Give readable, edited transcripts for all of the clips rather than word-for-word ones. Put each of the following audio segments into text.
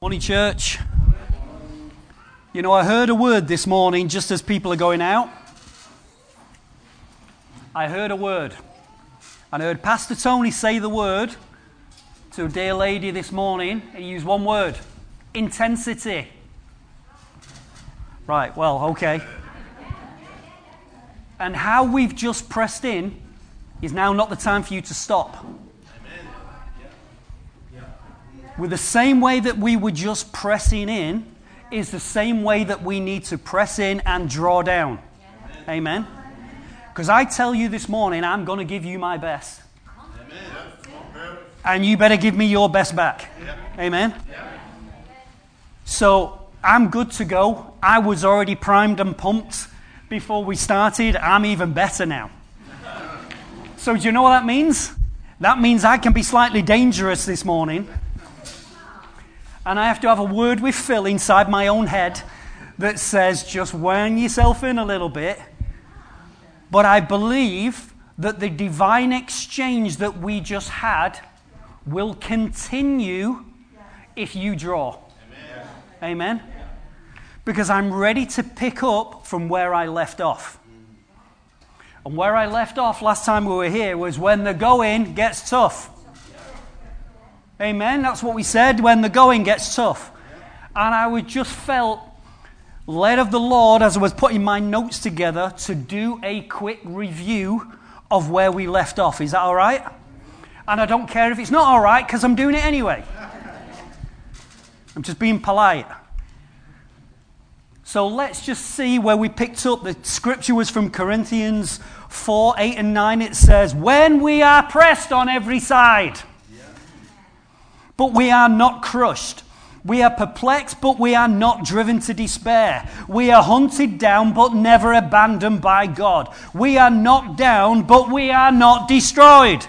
Morning, church. You know, I heard a word this morning just as people are going out. I heard a word. And I heard Pastor Tony say the word to a dear lady this morning. He used one word: intensity. Right, well, okay. And how we've just pressed in is now not the time for you to stop. With the same way that we were just pressing in is the same way that we need to press in and draw down. Amen. Because I tell you this morning, I'm going to give you my best. And you better give me your best back. Amen. So I'm good to go. I was already primed and pumped before we started. I'm even better now. So do you know what that means? That means I can be slightly dangerous this morning. And I have to have a word with Phil inside my own head that says, just wind yourself in a little bit. But I believe that the divine exchange that we just had will continue if you draw. Amen? Because I'm ready to pick up from where I left off. And where I left off last time we were here was when the going gets tough. Amen. That's what we said, when the going gets tough. And I just felt led of the Lord as I was putting my notes together to do a quick review of where we left off. Is that all right? And I don't care if it's not all right, because I'm doing it anyway. I'm just being polite. So let's just see where we picked up. The scripture was from Corinthians 4, 8 and 9. It says, when we are pressed on every side, but we are not crushed. We are perplexed, but we are not driven to despair. We are hunted down, but never abandoned by God. We are knocked down, but we are not destroyed.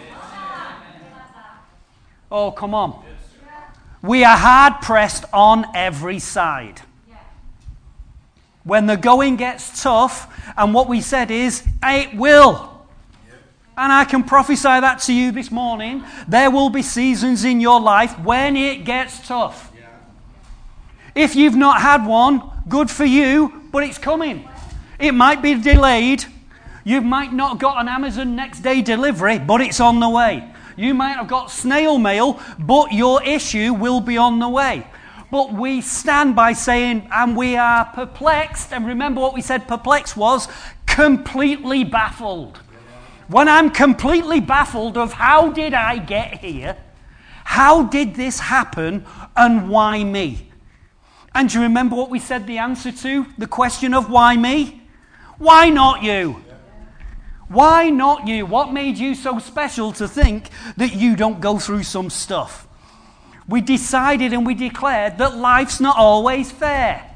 Oh, come on. We are hard pressed on every side. When the going gets tough, and what we said is, it will. And I can prophesy that to you this morning. There will be seasons in your life when it gets tough. If you've not had one, good for you, but it's coming. It might be delayed. You might not have got an Amazon next day delivery, but it's on the way. You might have got snail mail, but your issue will be on the way. But we stand by saying, and we are perplexed. And remember what we said perplexed was? Completely baffled. When I'm completely baffled of how did I get here? How did this happen? And why me? And do you remember what we said the answer to? The question of why me? Why not you? Why not you? What made you so special to think that you don't go through some stuff? We decided and we declared that life's not always fair.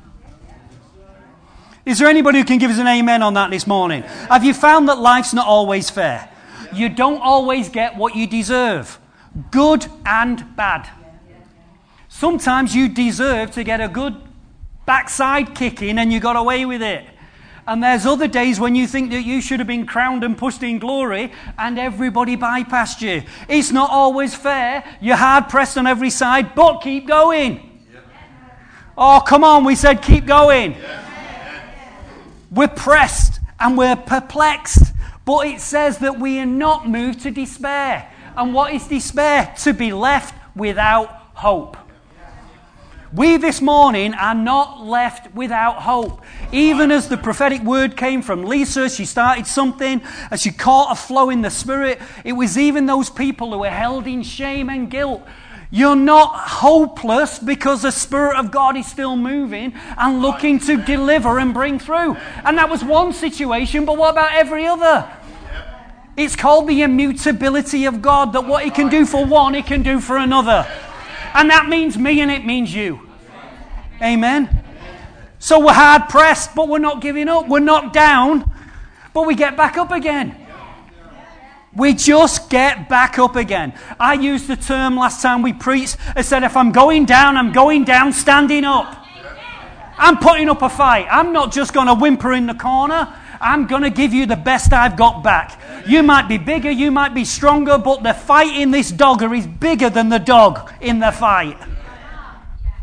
Is there anybody who can give us an amen on that this morning? Have you found that life's not always fair? You don't always get what you deserve. Good and bad. Sometimes you deserve to get a good backside kicking and you got away with it. And there's other days when you think that you should have been crowned and pushed in glory and everybody bypassed you. It's not always fair. You're hard pressed on every side, but keep going. Oh, come on, we said keep going. We're pressed and we're perplexed, but it says that we are not moved to despair. And what is despair? To be left without hope. We this morning are not left without hope. Even as the prophetic word came from Lisa, she started something and she caught a flow in the spirit. It was even those people who were held in shame and guilt. You're not hopeless because the Spirit of God is still moving and looking to deliver and bring through. And that was one situation, but what about every other? It's called the immutability of God, that what He can do for one, He can do for another. And that means me and it means you. Amen? So we're hard pressed, but we're not giving up. We're knocked down, but we get back up again. We just get back up again. I used the term last time we preached. I said, if I'm going down standing up. I'm putting up a fight. I'm not just going to whimper in the corner. I'm going to give you the best I've got back. You might be bigger, you might be stronger, but the fight in this dogger is bigger than the dog in the fight.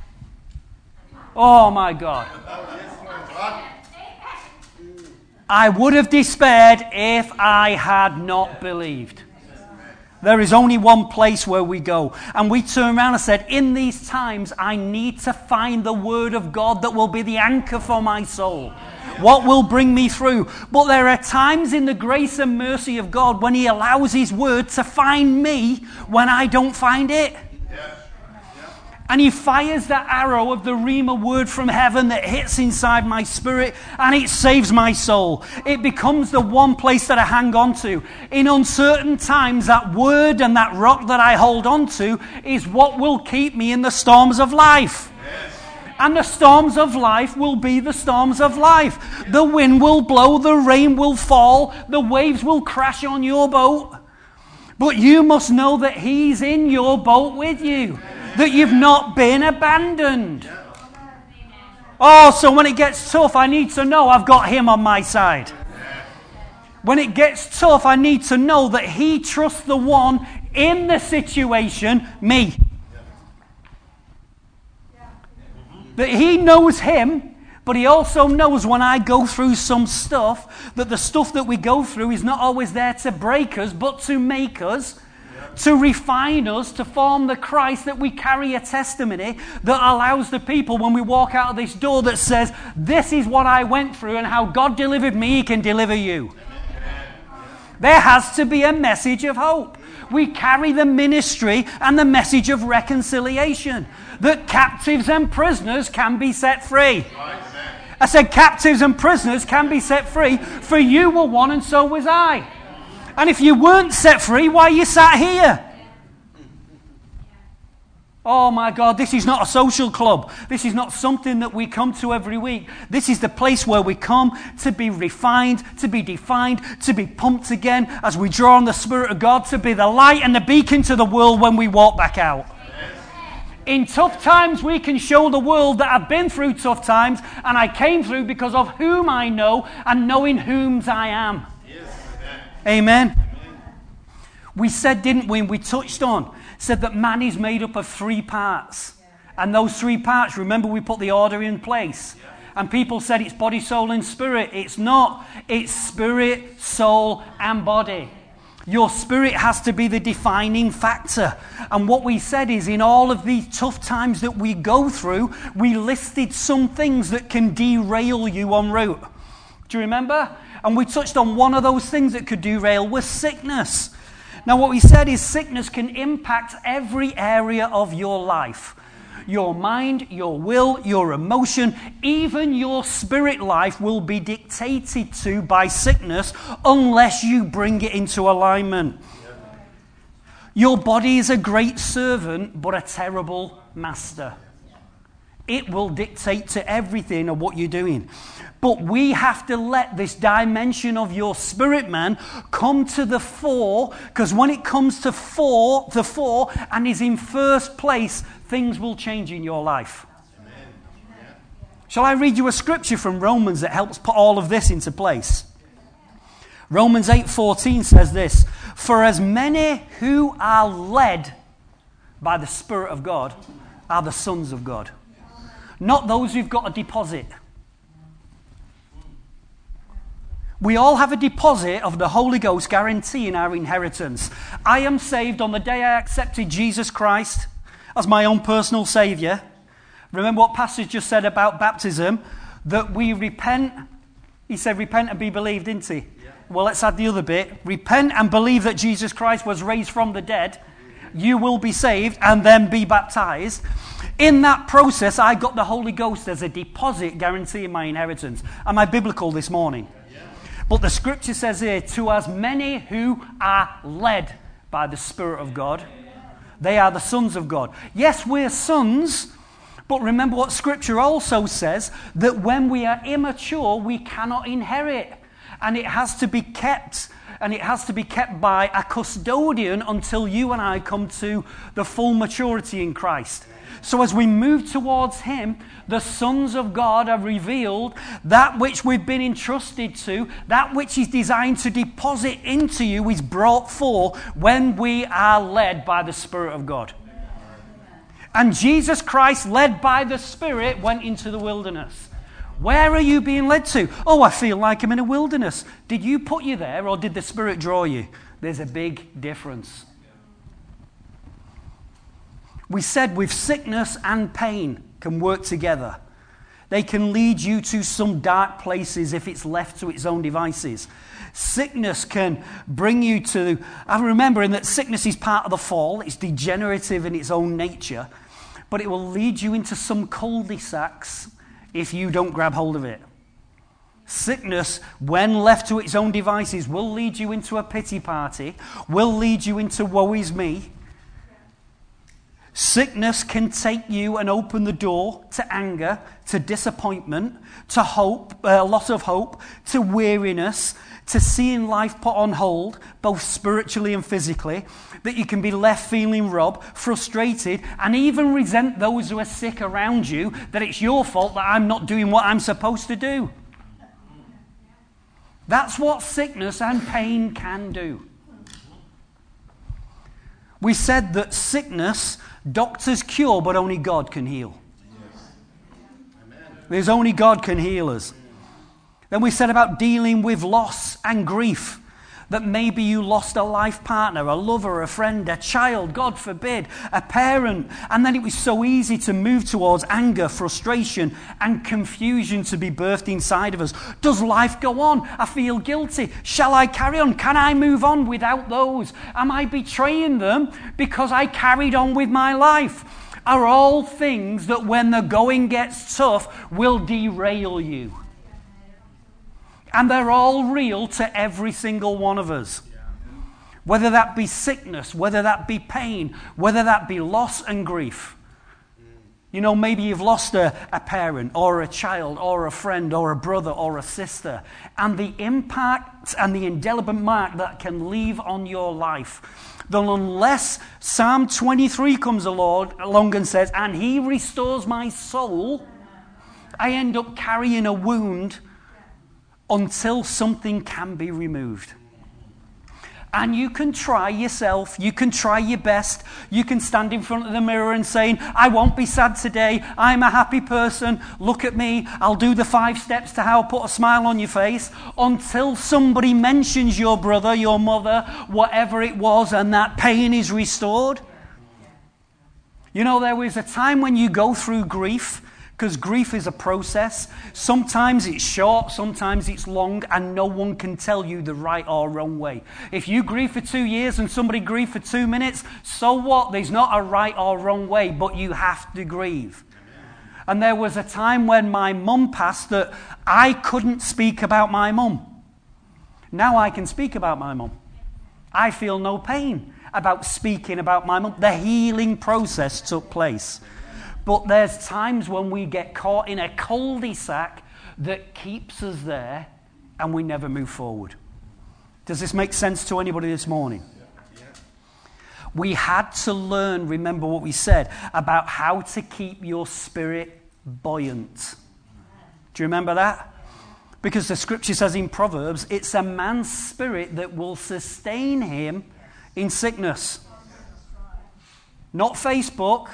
Oh my God. I would have despaired if I had not believed. There is only one place where we go. And we turn around and said, in these times, I need to find the word of God that will be the anchor for my soul. What will bring me through? But there are times in the grace and mercy of God when he allows his word to find me when I don't find it. And he fires that arrow of the Rhema word from heaven that hits inside my spirit and it saves my soul. It becomes the one place that I hang on to. In uncertain times, that word and that rock that I hold on to is what will keep me in the storms of life. And the storms of life will be the storms of life. The wind will blow, the rain will fall, the waves will crash on your boat. But you must know that he's in your boat with you. That you've not been abandoned. Oh, so when it gets tough, I need to know I've got him on my side. When it gets tough, I need to know that he trusts the one in the situation, me. That he knows him, but he also knows when I go through some stuff, that the stuff that we go through is not always there to break us, but to make us, to refine us, to form the Christ, that we carry a testimony that allows the people when we walk out of this door that says, this is what I went through and how God delivered me, he can deliver you. There has to be a message of hope. We carry the ministry and the message of reconciliation, that captives and prisoners can be set free. I said captives and prisoners can be set free, for you were one and so was I. And if you weren't set free, why are you sat here? Oh my God, this is not a social club. This is not something that we come to every week. This is the place where we come to be refined, to be defined, to be pumped again as we draw on the Spirit of God, to be the light and the beacon to the world when we walk back out. In tough times, we can show the world that I've been through tough times and I came through because of whom I know and knowing whom I am. Amen. We said, didn't we, and we touched on, said that man is made up of 3 parts. And those 3 parts, remember we put the order in place. And people said it's body, soul, and spirit. It's not. It's spirit, soul, and body. Your spirit has to be the defining factor. And what we said is, in all of these tough times that we go through, we listed some things that can derail you en route. Do you remember? And we touched on one of those things that could derail was sickness. Now what we said is sickness can impact every area of your life. Your mind, your will, your emotion, even your spirit life will be dictated to by sickness unless you bring it into alignment. Your body is a great servant but a terrible master. It will dictate to everything of what you're doing. But we have to let this dimension of your spirit man come to the fore, because when it comes to the fore and is in first place, things will change in your life. Amen. Shall I read you a scripture from Romans that helps put all of this into place? Romans 8:14 says this, "For as many who are led by the Spirit of God are the sons of God." Not those who've got a deposit. We all have a deposit of the Holy Ghost guaranteeing our inheritance. I am saved on the day I accepted Jesus Christ as my own personal Saviour. Remember what Pastor just said about baptism? That we repent. He said repent and be believed, didn't he? Yeah. Well, let's add the other bit. Repent and believe that Jesus Christ was raised from the dead. You will be saved and then be baptized. In that process, I got the Holy Ghost as a deposit guaranteeing my inheritance. Am I biblical this morning? But the scripture says here, to as many who are led by the Spirit of God, they are the sons of God. Yes, we're sons, but remember what scripture also says, that when we are immature, we cannot inherit. And it has to be kept, and it has to be kept by a custodian until you and I come to the full maturity in Christ. So as we move towards him, the sons of God are revealed, that which we've been entrusted to, that which is designed to deposit into you is brought forth when we are led by the Spirit of God. And Jesus Christ, led by the Spirit, went into the wilderness. Where are you being led to? Oh, I feel like I'm in a wilderness. Did you put you there, or did the Spirit draw you? There's a big difference. We said with sickness and pain can work together. They can lead you to some dark places if it's left to its own devices. Sickness can bring you to... I'm remembering that sickness is part of the fall. It's degenerative in its own nature. But it will lead you into some cul-de-sacs if you don't grab hold of it. Sickness, when left to its own devices, will lead you into a pity party, will lead you into woe is me. Sickness can take you and open the door to anger, to disappointment, to hope, a lot of hope, to weariness, to seeing life put on hold, both spiritually and physically, that you can be left feeling robbed, frustrated, and even resent those who are sick around you, that it's your fault that I'm not doing what I'm supposed to do. That's what sickness and pain can do. We said that sickness, doctors cure, but only God can heal. There's only God can heal us. Then we said about dealing with loss and grief. That maybe you lost a life partner, a lover, a friend, a child, God forbid, a parent. And then it was so easy to move towards anger, frustration, and confusion to be birthed inside of us. Does life go on? I feel guilty. Shall I carry on? Can I move on without those? Am I betraying them because I carried on with my life? Are all things that when the going gets tough will derail you. And they're all real to every single one of us. Whether that be sickness, whether that be pain, whether that be loss and grief. You know, maybe you've lost a parent or a child or a friend or a brother or a sister. And the impact and the indelible mark that can leave on your life. Then unless Psalm 23 comes along and says, and he restores my soul, I end up carrying a wound until something can be removed. And you can try yourself, you can try your best, you can stand in front of the mirror and saying, I won't be sad today, I'm a happy person, look at me, I'll do the 5 steps to how to put a smile on your face, until somebody mentions your brother, your mother, whatever it was, and that pain is restored. You know, there was a time when you go through grief, because grief is a process. Sometimes it's short, sometimes it's long, and no one can tell you the right or wrong way. If you grieve for 2 years and somebody grieve for 2 minutes, so what? There's not a right or wrong way, but you have to grieve. And there was a time when my mum passed that I couldn't speak about my mum. Now I can speak about my mum. I feel no pain about speaking about my mum. The healing process took place. But there's times when we get caught in a cul-de-sac that keeps us there and we never move forward. Does this make sense to anybody this morning? Yeah. We had to learn, remember what we said, about how to keep your spirit buoyant. Do you remember that? Because the scripture says in Proverbs, it's a man's spirit that will sustain him in sickness. Not Facebook.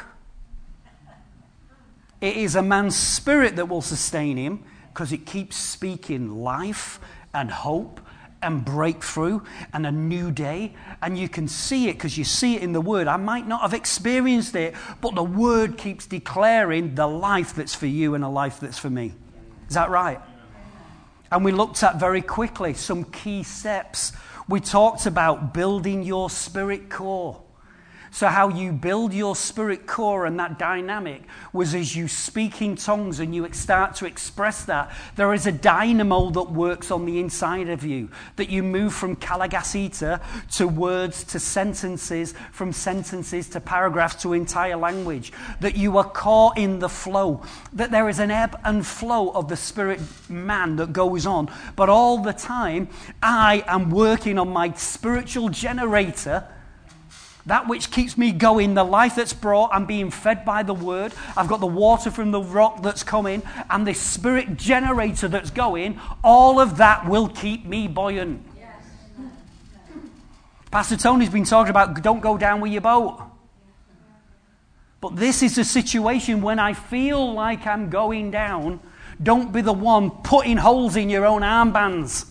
It is a man's spirit that will sustain him because it keeps speaking life and hope and breakthrough and a new day. And you can see it because you see it in the Word. I might not have experienced it, but the Word keeps declaring the life that's for you and a life that's for me. Is that right? And we looked at very quickly some key steps. We talked about building your spirit core. So how you build your spirit core and that dynamic was as you speak in tongues and you start to express that, there is a dynamo that works on the inside of you. That you move from kalagasita to words to sentences, from sentences to paragraphs to entire language. That you are caught in the flow. That there is an ebb and flow of the spirit man that goes on. But all the time, I am working on my spiritual generator. That which keeps me going, the life that's brought, I'm being fed by the word. I've got the water from the rock that's coming, and the spirit generator that's going. All of that will keep me buoyant. Yes. Pastor Tony's been talking about don't go down with your boat. But this is a situation when I feel like I'm going down. Don't be the one putting holes in your own armbands.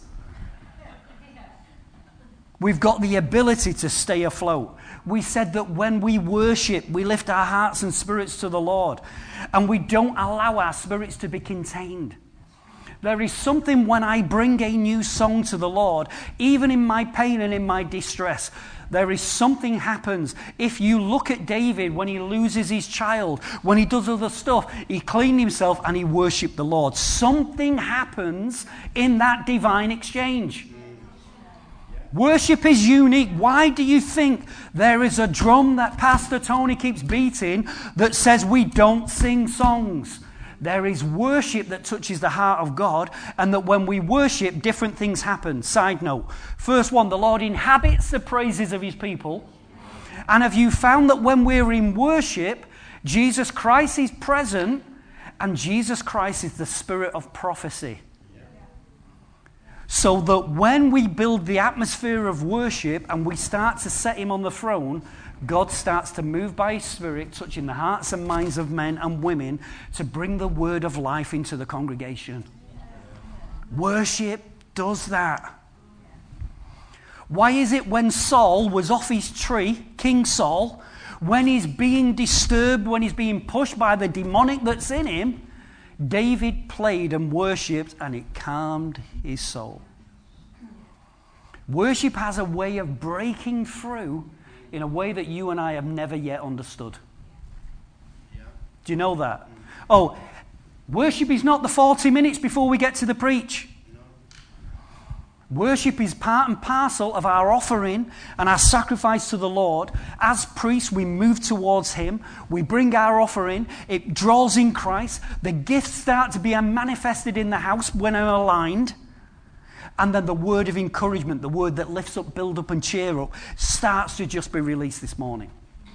We've got the ability to stay afloat. We said that when we worship, we lift our hearts and spirits to the Lord, and we don't allow our spirits to be contained. There is something when I bring a new song to the Lord, even in my pain and in my distress, there is something happens. If you look at David when he loses his child, when he does other stuff, he cleaned himself and he worshipped the Lord. Something happens in that divine exchange. Worship is unique. Why do you think there is a drum that Pastor Tony keeps beating that says we don't sing songs? There is worship that touches the heart of God, and that when we worship, different things happen. Side note. First one, the Lord inhabits the praises of his people. And have you found that when we're in worship, Jesus Christ is present, and Jesus Christ is the spirit of prophecy? So that when we build the atmosphere of worship and we start to set him on the throne, God starts to move by his Spirit, touching the hearts and minds of men and women to bring the word of life into the congregation. Worship does that. Why is it when Saul was off his tree, King Saul, when he's being disturbed, when he's being pushed by the demonic that's in him, David played and worshipped, and it calmed his soul. Worship has a way of breaking through in a way that you and I have never yet understood. Do you know that? Oh, worship is not the 40 minutes before we get to the preach. Worship is part and parcel of our offering and our sacrifice to the Lord. As priests, we move towards him. We bring our offering. It draws in Christ. The gifts start to be manifested in the house when I'm aligned. And then the word of encouragement, the word that lifts up, build up, and cheer up, starts to just be released this morning.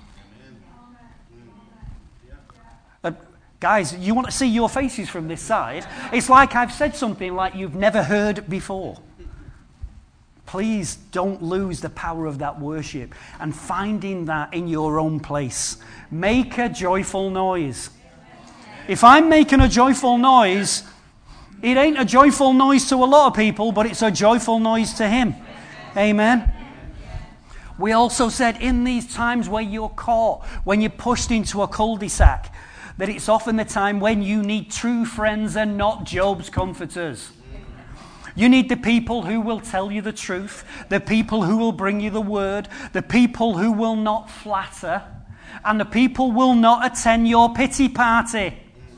Guys, you want to see your faces from this side? It's like I've said something like you've never heard before. Please don't lose the power of that worship and finding that in your own place. Make a joyful noise. If I'm making a joyful noise, it ain't a joyful noise to a lot of people, but it's a joyful noise to him. Amen. We also said in these times where you're caught, when you're pushed into a cul-de-sac, that it's often the time when you need true friends and not Job's comforters. You need the people who will tell you the truth, the people who will bring you the word, the people who will not flatter, and the people will not attend your pity party.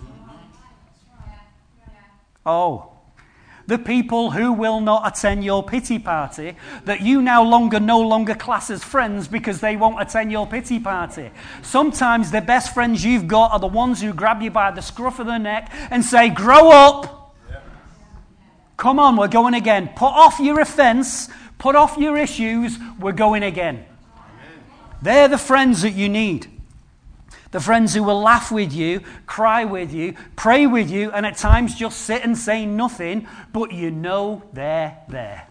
Oh, the people who will not attend your pity party that you no longer class as friends because they won't attend your pity party. Sometimes the best friends you've got are the ones who grab you by the scruff of the neck and say, grow up. Come on, we're going again. Put off your offense. Put off your issues. We're going again. Amen. They're the friends that you need. The friends who will laugh with you, cry with you, pray with you, and at times just sit and say nothing, but you know they're there.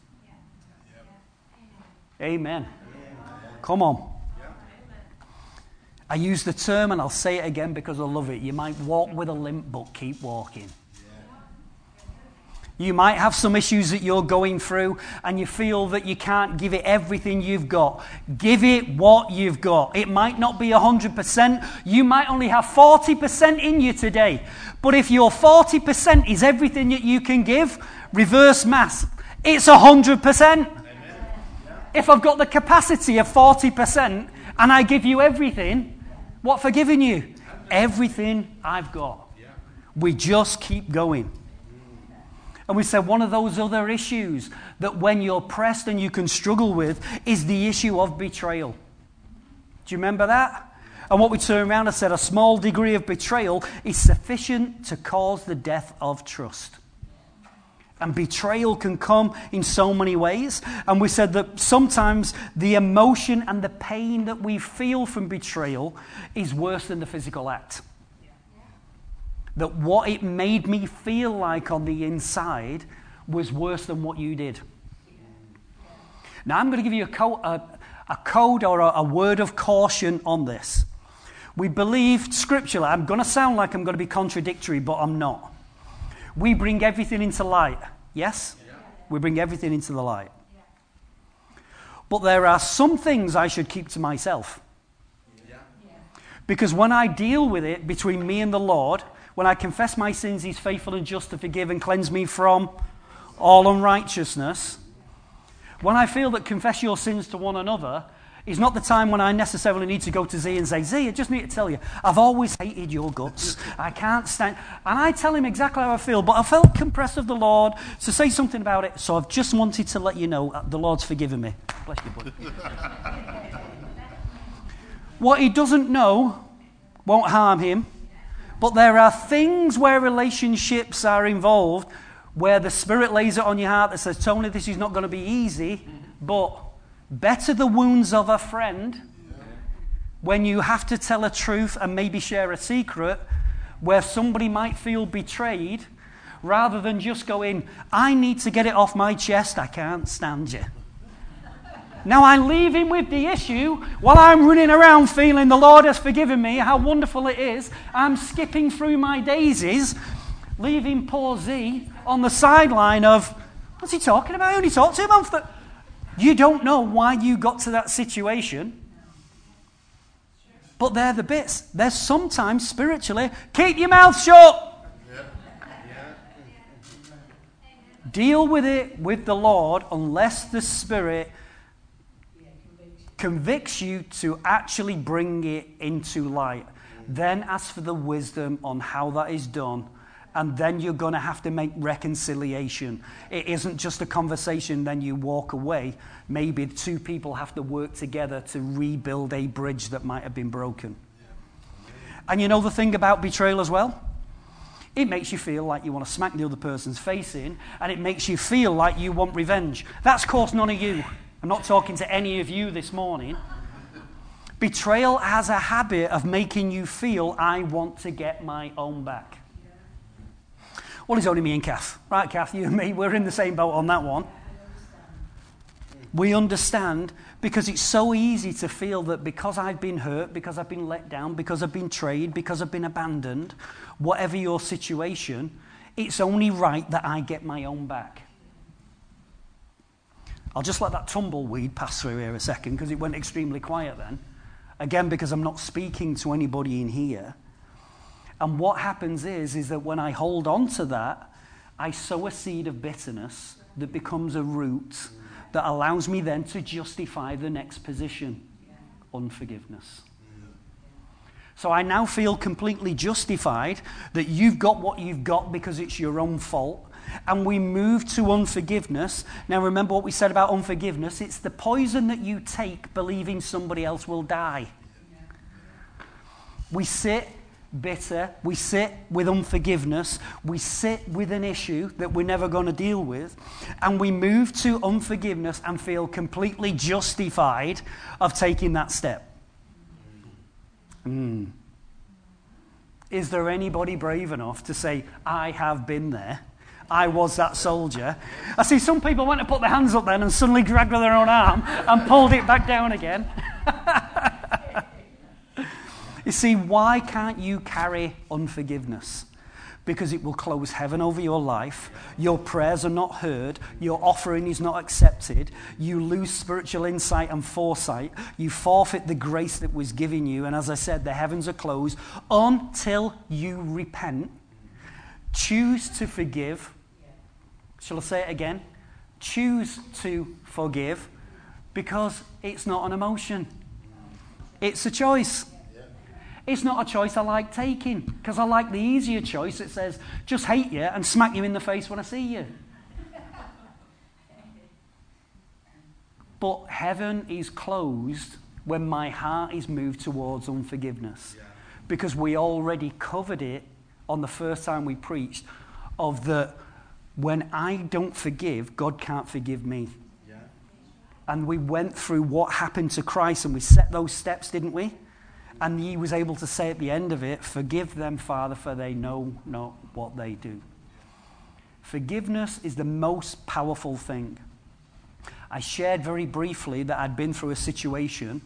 Yeah. Amen. Come on. I use the term, and I'll say it again because I love it. You might walk with a limp, but keep walking. You might have some issues that you're going through and you feel that you can't give it everything you've got. Give it what you've got. It might not be 100%. You might only have 40% in you today. But if your 40% is everything that you can give, reverse math, it's 100%. If I've got the capacity of 40% and I give you everything, what for giving you? Everything I've got. We just keep going. And we said one of those other issues that when you're pressed and you can struggle with is the issue of betrayal. Do you remember that? And what we turned around and said, a small degree of betrayal is sufficient to cause the death of trust. And betrayal can come in so many ways. And we said that sometimes the emotion and the pain that we feel from betrayal is worse than the physical act. That what it made me feel like on the inside was worse than what you did. Now I'm going to give you a code or a word of caution on this. We believe scripturally. I'm going to sound like I'm going to be contradictory, but I'm not. We bring everything into light. Yes? Yeah. We bring everything into the light. Yeah. But there are some things I should keep to myself. Yeah. Because when I deal with it between me and the Lord, when I confess my sins, He's faithful and just to forgive and cleanse me from all unrighteousness. When I feel that confess your sins to one another is not the time when I necessarily need to go to Z and say, Z, I just need to tell you, I've always hated your guts. I can't stand. And I tell him exactly how I feel, but I felt compressed of the Lord to say something about it, so I've just wanted to let you know the Lord's forgiven me. Bless you, buddy. What he doesn't know won't harm him, but there are things where relationships are involved where the Spirit lays it on your heart that says, Tony, this is not going to be easy, but better the wounds of a friend when you have to tell a truth and maybe share a secret where somebody might feel betrayed rather than just going, I need to get it off my chest, I can't stand you. Now I leave him with the issue while I'm running around feeling the Lord has forgiven me, how wonderful it is. I'm skipping through my daisies, leaving poor Z on the sideline of, what's he talking about? I only talked to him after. You don't know why you got to that situation. But they're the bits. There's sometimes spiritually, keep your mouth shut. Deal with it with the Lord unless the Spirit convicts you to actually bring it into light. Then ask for the wisdom on how that is done. And then you're going to have to make reconciliation. It isn't just a conversation, then you walk away. Maybe two people have to work together to rebuild a bridge that might have been broken. And you know the thing about betrayal as well? It makes you feel like you want to smack the other person's face in, and it makes you feel like you want revenge. That's, of course, none of you. I'm not talking to any of you this morning. Betrayal has a habit of making you feel, I want to get my own back. Well, it's only me and Kath. Right, Kath, you and me, we're in the same boat on that one. We understand because it's so easy to feel that because I've been hurt, because I've been let down, because I've been betrayed, because I've been abandoned, whatever your situation, it's only right that I get my own back. I'll just let that tumbleweed pass through here a second because it went extremely quiet then. Again, because I'm not speaking to anybody in here. And what happens is that when I hold on to that, I sow a seed of bitterness that becomes a root that allows me then to justify the next position, unforgiveness. So I now feel completely justified that you've got what you've got because it's your own fault. And we move to unforgiveness. Now remember what we said about unforgiveness. It's the poison that you take believing somebody else will die. We sit bitter, we sit with unforgiveness, we sit with an issue that we're never going to deal with, and we move to unforgiveness and feel completely justified of taking that step. Is there anybody brave enough to say, I have been there, I was that soldier? I see some people went to put their hands up then and suddenly grabbed their own arm and pulled it back down again. You see, why can't you carry unforgiveness? Because it will close heaven over your life. Your prayers are not heard. Your offering is not accepted. You lose spiritual insight and foresight. You forfeit the grace that was given you. And as I said, the heavens are closed until you repent. Choose to forgive. Shall I say it again? Choose to forgive because it's not an emotion. It's a choice. It's not a choice I like taking because I like the easier choice that says, just hate you and smack you in the face when I see you. But heaven is closed when my heart is moved towards unforgiveness because we already covered it on the first time we preached of the when I don't forgive, God can't forgive me. And we went through what happened to Christ and we set those steps, didn't we? And he was able to say at the end of it, forgive them, Father, for they know not what they do. Forgiveness is the most powerful thing. I shared very briefly that I'd been through a situation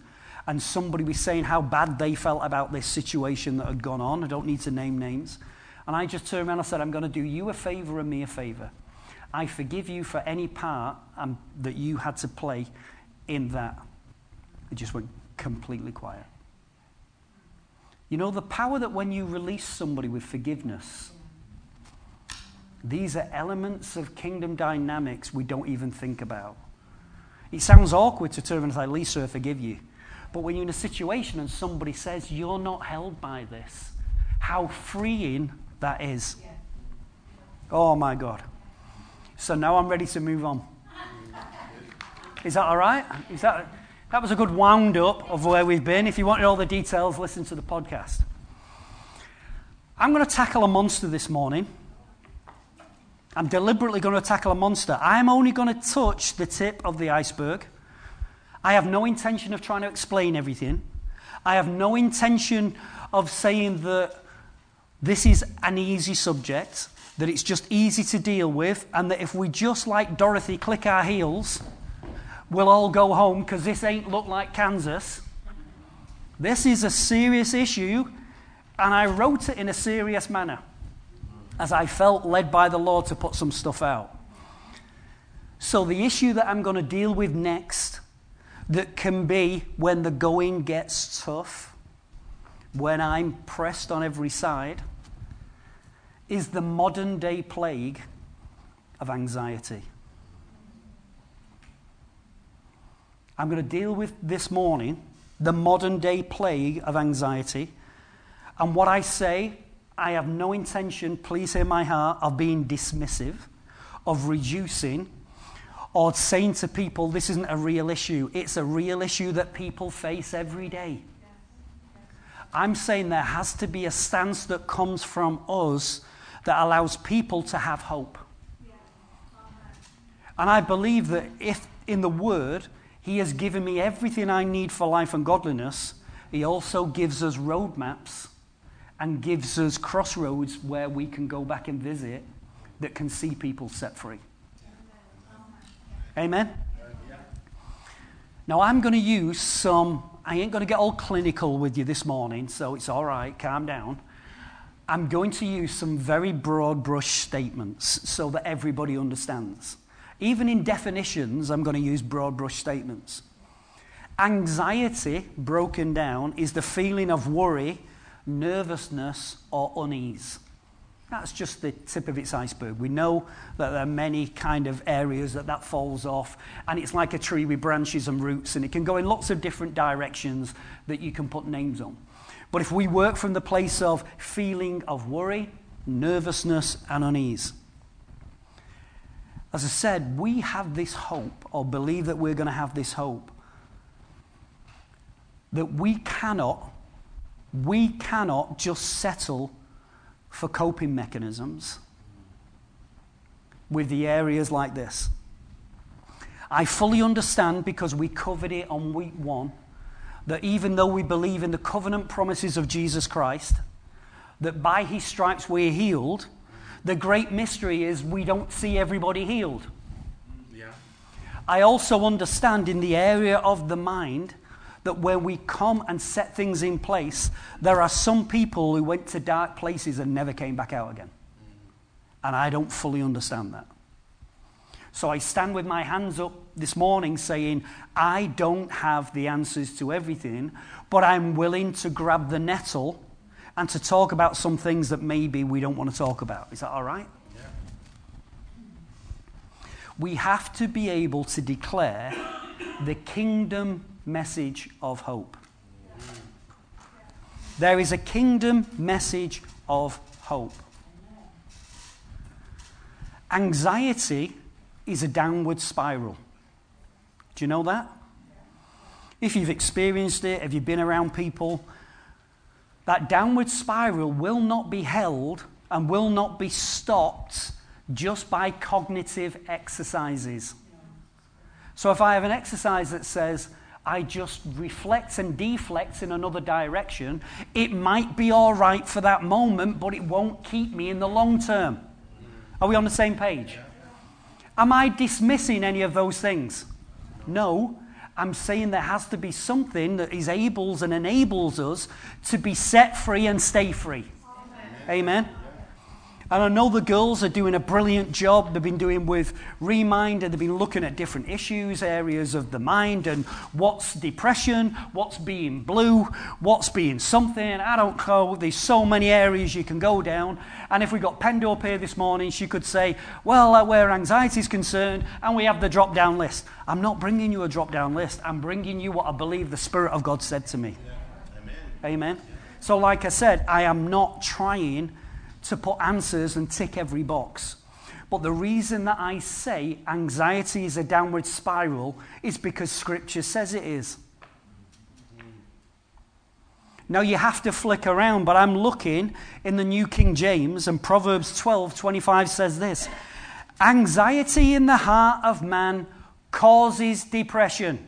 and somebody was saying how bad they felt about this situation that had gone on. I don't need to name names. And I just turned around and said, I'm going to do you a favor and me a favor. I forgive you for any part that you had to play in that. It just went completely quiet. You know, the power that when you release somebody with forgiveness, these are elements of kingdom dynamics we don't even think about. It sounds awkward to turn around and say, Lisa, I forgive you. But when you're in a situation and somebody says, you're not held by this, how freeing that is. Oh, my God. So now I'm ready to move on. Is that all right? That was a good wound up of where we've been. If you wanted all the details, listen to the podcast. I'm going to tackle a monster this morning. I'm deliberately going to tackle a monster. I'm only going to touch the tip of the iceberg. I have no intention of trying to explain everything. I have no intention of saying that this is an easy subject, that it's just easy to deal with, and that if we just, like Dorothy, click our heels, we'll all go home because this ain't look like Kansas. This is a serious issue, and I wrote it in a serious manner as I felt led by the Lord to put some stuff out. So the issue that I'm going to deal with next, that can be when the going gets tough, when I'm pressed on every side, is the modern day plague of anxiety. I'm going to deal with this morning the modern day plague of anxiety. And what I say, I have no intention, please hear my heart, of being dismissive, of reducing, or saying to people this isn't a real issue. It's a real issue that people face every day. I'm saying there has to be a stance that comes from us that allows people to have hope. And I believe that if in the Word He has given me everything I need for life and godliness, He also gives us roadmaps and gives us crossroads where we can go back and visit that can see people set free. Amen? Now I'm going to use I ain't going to get all clinical with you this morning, so it's all right, calm down. I'm going to use some very broad brush statements so that everybody understands. Even in definitions, I'm going to use broad brush statements. Anxiety, broken down, is the feeling of worry, nervousness, or unease. That's just the tip of its iceberg. We know that there are many kind of areas that falls off, and it's like a tree with branches and roots, and it can go in lots of different directions that you can put names on. But if we work from the place of feeling of worry, nervousness, and unease, as I said, we have this hope, or believe that we're going to have this hope, that we cannot just settle for coping mechanisms with the areas like this. I fully understand, because we covered it on week 1, that even though we believe in the covenant promises of Jesus Christ, that by His stripes we're healed, the great mystery is we don't see everybody healed. Yeah. I also understand in the area of the mind that when we come and set things in place, there are some people who went to dark places and never came back out again. And I don't fully understand that. So I stand with my hands up this morning saying, I don't have the answers to everything, but I'm willing to grab the nettle and to talk about some things that maybe we don't want to talk about. Is that all right? Yeah. We have to be able to declare the kingdom message of hope. There is a kingdom message of hope. Anxiety is a downward spiral. Do you know that? If you've experienced it, if you've been around people, that downward spiral will not be held and will not be stopped just by cognitive exercises. So if I have an exercise that says, I just reflect and deflect in another direction, it might be all right for that moment, but it won't keep me in the long term. Are we on the same page? Am I dismissing any of those things? No. I'm saying there has to be something that is able and enables us to be set free and stay free. Amen. And I know the girls are doing a brilliant job. They've been doing with Remind, and they've been looking at different issues, areas of the mind, and what's depression, what's being blue, what's being something. I don't know. There's so many areas you can go down. And if we got Pendo up here this morning, she could say, well, where anxiety is concerned, and we have the drop-down list. I'm not bringing you a drop-down list. I'm bringing you what I believe the Spirit of God said to me. Yeah. Amen. Amen. So like I said, I am not trying to put answers and tick every box. But the reason that I say anxiety is a downward spiral is because Scripture says it is. Now you have to flick around, but I'm looking in the New King James, and Proverbs 12:25 says this: anxiety in the heart of man causes depression.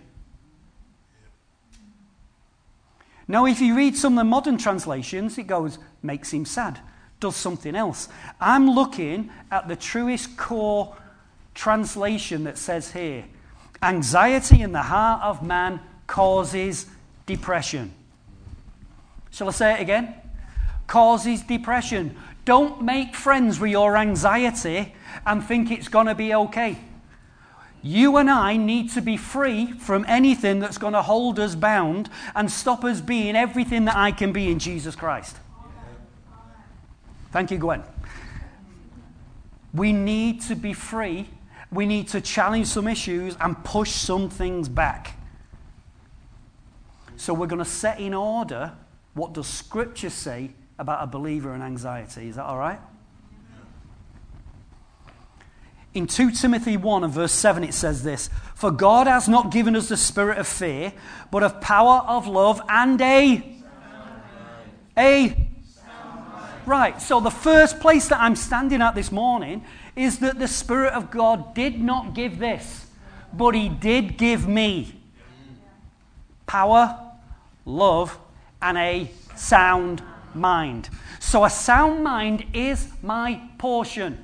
Now if you read some of the modern translations, it goes, makes him sad, does something else. I'm looking at the truest core translation that says here, anxiety in the heart of man causes depression. Shall I say it again? Causes depression. Don't make friends with your anxiety and think it's going to be okay. You and I need to be free from anything that's going to hold us bound and stop us being everything that I can be in Jesus Christ. Thank you, Gwen. We need to be free. We need to challenge some issues and push some things back. So we're going to set in order what does Scripture say about a believer and anxiety. Is that all right? In 2 Timothy 1 and verse 7 it says this: for God has not given us the spirit of fear, but of power, of love, and Right, so the first place that I'm standing at this morning is that the Spirit of God did not give this, but He did give me power, love, and a sound mind. So a sound mind is my portion.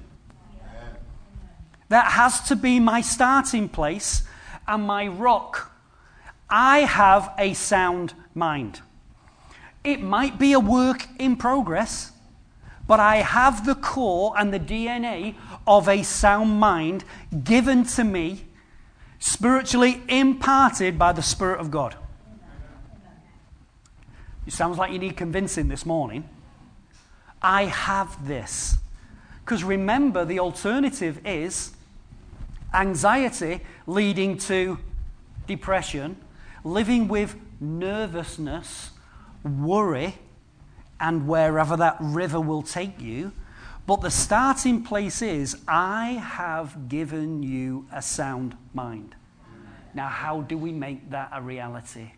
That has to be my starting place and my rock. I have a sound mind. It might be a work in progress, but I have the core and the DNA of a sound mind given to me, spiritually imparted by the Spirit of God. It sounds like you need convincing this morning. I have this. Because remember, the alternative is anxiety leading to depression, living with nervousness, worry, and wherever that river will take you. But the starting place is, I have given you a sound mind. Now, how do we make that a reality?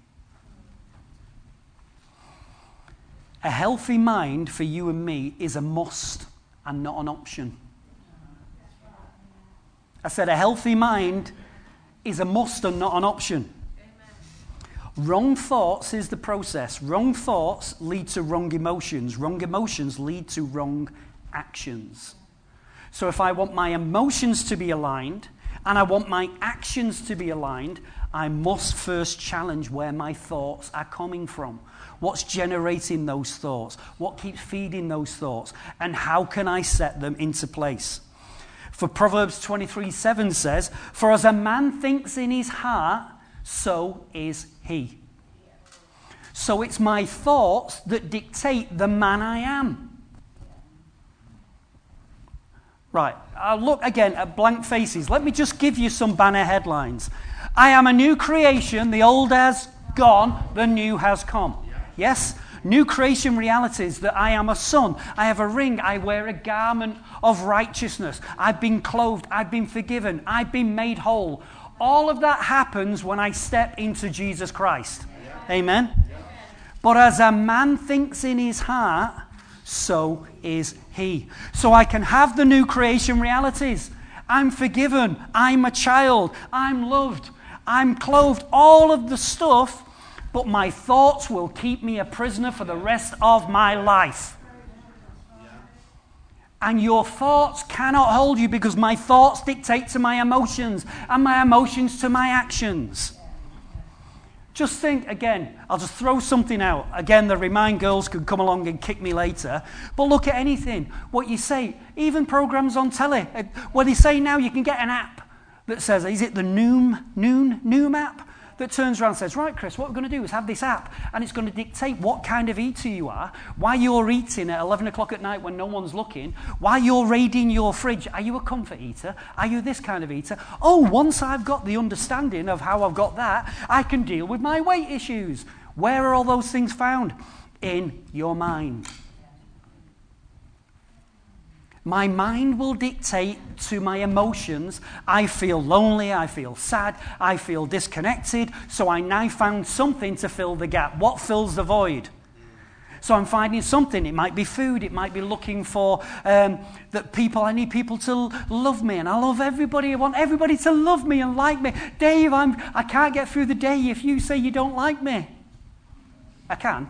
A healthy mind for you and me is a must and not an option. I said a healthy mind is a must and not an option. Amen. Wrong thoughts is the process. Wrong thoughts lead to wrong emotions. Wrong emotions lead to wrong actions. So if I want my emotions to be aligned and I want my actions to be aligned, I must first challenge where my thoughts are coming from. What's generating those thoughts? What keeps feeding those thoughts? And how can I set them into place? For Proverbs 23:7 says, for as a man thinks in his heart, so is he. So it's my thoughts that dictate the man I am. Right, I'll look again at blank faces. Let me just give you some banner headlines. I am a new creation, the old has gone, the new has come. Yes? New creation realities that I am a son. I have a ring. I wear a garment of righteousness. I've been clothed. I've been forgiven. I've been made whole. All of that happens when I step into Jesus Christ. Yeah. Amen? Yeah. But as a man thinks in his heart, so is he. So I can have the new creation realities. I'm forgiven. I'm a child. I'm loved. I'm clothed. All of the stuff. But my thoughts will keep me a prisoner for the rest of my life. And your thoughts cannot hold you because my thoughts dictate to my emotions and my emotions to my actions. Just think, again, I'll just throw something out. Again, the Remind girls could come along and kick me later. But look at anything, what you say, even programs on telly. What they say now, you can get an app that says, is it the Noom app? That turns around and says, right, Chris, what we're going to do is have this app, and it's going to dictate what kind of eater you are, why you're eating at 11 o'clock at night when no one's looking, why you're raiding your fridge. Are you a comfort eater? Are you this kind of eater? Oh, once I've got the understanding of how I've got that, I can deal with my weight issues. Where are all those things found? In your mind. My mind will dictate to my emotions. I feel lonely, I feel sad, I feel disconnected, so I now found something to fill the gap. What fills the void? So I'm finding something. It might be food, it might be looking for I need people to love me, and I love everybody. I want everybody to love me and like me. Dave, I can't get through the day if you say you don't like me. I can.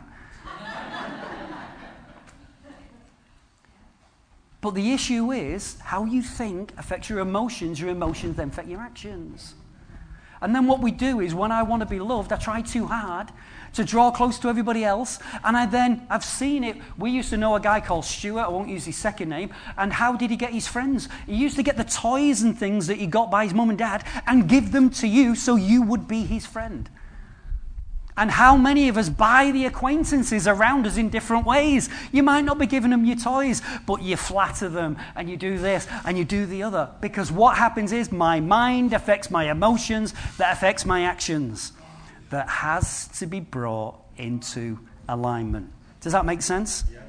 But the issue is, how you think affects your emotions then affect your actions. And then what we do is, when I want to be loved, I try too hard to draw close to everybody else, and I've seen it. We used to know a guy called Stuart, I won't use his second name, and how did he get his friends? He used to get the toys and things that he got by his mum and dad and give them to you so you would be his friend. And how many of us buy the acquaintances around us in different ways? You might not be giving them your toys, but you flatter them, and you do this, and you do the other. Because what happens is, my mind affects my emotions, that affects my actions. That has to be brought into alignment. Does that make sense? Yeah.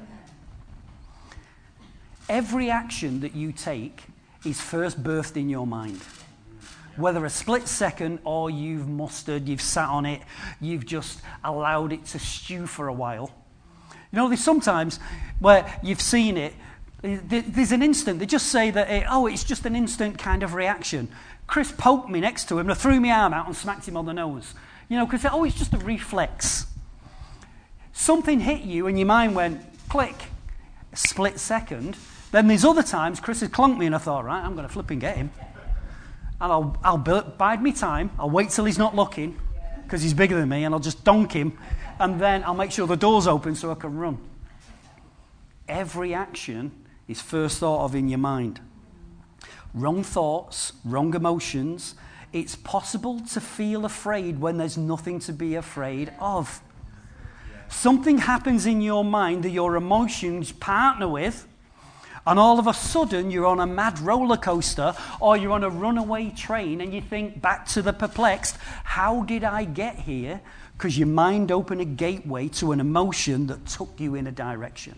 Every action that you take is first birthed in your mind. Whether a split second or you've mustered, you've sat on it, you've just allowed it to stew for a while. You know, there's sometimes where you've seen it, there's an instant, they just say that, it's just an instant kind of reaction. Chris poked me next to him, and I threw my arm out and smacked him on the nose. You know, because, it's just a reflex. Something hit you and your mind went, click, a split second. Then there's other times Chris has clunked me and I thought, right, I'm going to flip and get him. And I'll bide me time. I'll wait till he's not looking, because he's bigger than me, and I'll just donk him, and then I'll make sure the door's open so I can run. Every action is first thought of in your mind. Wrong thoughts, wrong emotions. It's possible to feel afraid when there's nothing to be afraid of. Something happens in your mind that your emotions partner with, and all of a sudden, you're on a mad roller coaster, or you're on a runaway train, and you think back to the perplexed, how did I get here? Because your mind opened a gateway to an emotion that took you in a direction.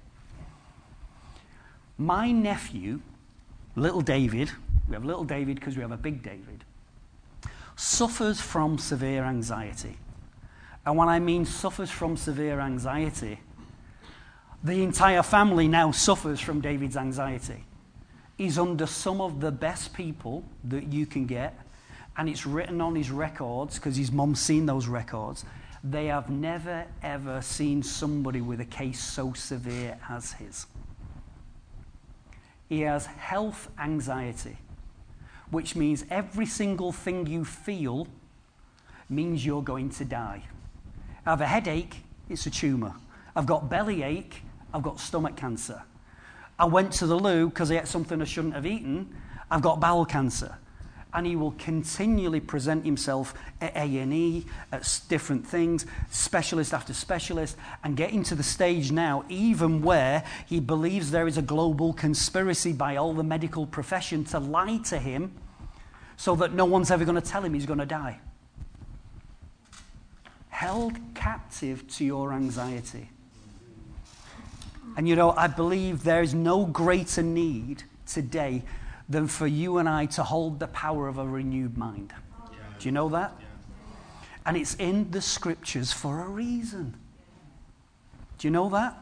My nephew, little David, we have little David because we have a big David, suffers from severe anxiety. And when I mean suffers from severe anxiety, the entire family now suffers from David's anxiety. He's under some of the best people that you can get, and it's written on his records, because his mum's seen those records. They have never, ever seen somebody with a case so severe as his. He has health anxiety, which means every single thing you feel means you're going to die. I have a headache, it's a tumour. I've got bellyache, I've got stomach cancer. I went to the loo because I ate something I shouldn't have eaten, I've got bowel cancer. And he will continually present himself at A&E, at different things, specialist after specialist, and getting to the stage now, even where he believes there is a global conspiracy by all the medical profession to lie to him so that no one's ever going to tell him he's going to die. Held captive to your anxiety. And I believe there is no greater need today than for you and I to hold the power of a renewed mind. Yeah. Do you know that? Yeah. And it's in the scriptures for a reason. Do you know that?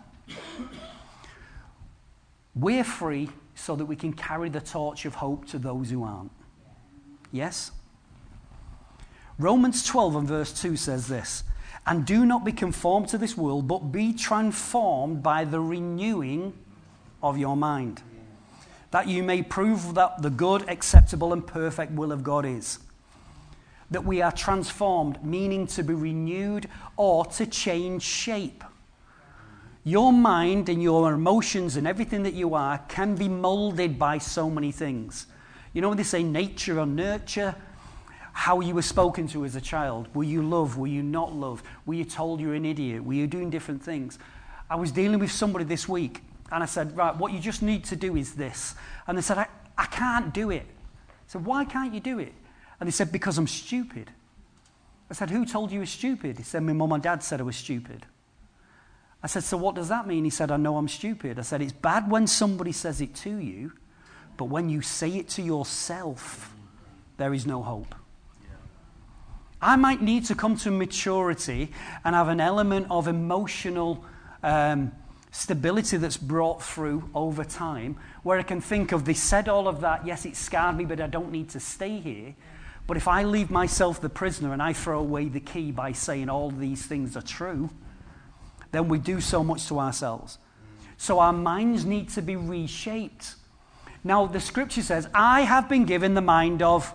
We're free so that we can carry the torch of hope to those who aren't. Yes? Romans 12 and verse 2 says this, "And do not be conformed to this world, but be transformed by the renewing of your mind, that you may prove that the good, acceptable, and perfect will of God is." that we are transformed, meaning to be renewed or to change shape. Your mind and your emotions and everything that you are can be molded by so many things. You know when they say nature or nurture? How you were spoken to as a child. Were you loved? Were you not loved? Were you told you're an idiot? Were you doing different things? I was dealing with somebody this week, and I said, right, what you just need to do is this. And they said, I can't do it. I said, why can't you do it? And they said, because I'm stupid. I said, who told you you were stupid? He said, my mum and dad said I was stupid. I said, so what does that mean? He said, I know I'm stupid. I said, it's bad when somebody says it to you, but when you say it to yourself, there is no hope. I might need to come to maturity and have an element of emotional stability that's brought through over time, where I can think of, they said all of that, yes, it scarred me, but I don't need to stay here. But if I leave myself the prisoner and I throw away the key by saying all these things are true, then we do so much to ourselves. So our minds need to be reshaped. Now, the scripture says, I have been given the mind of...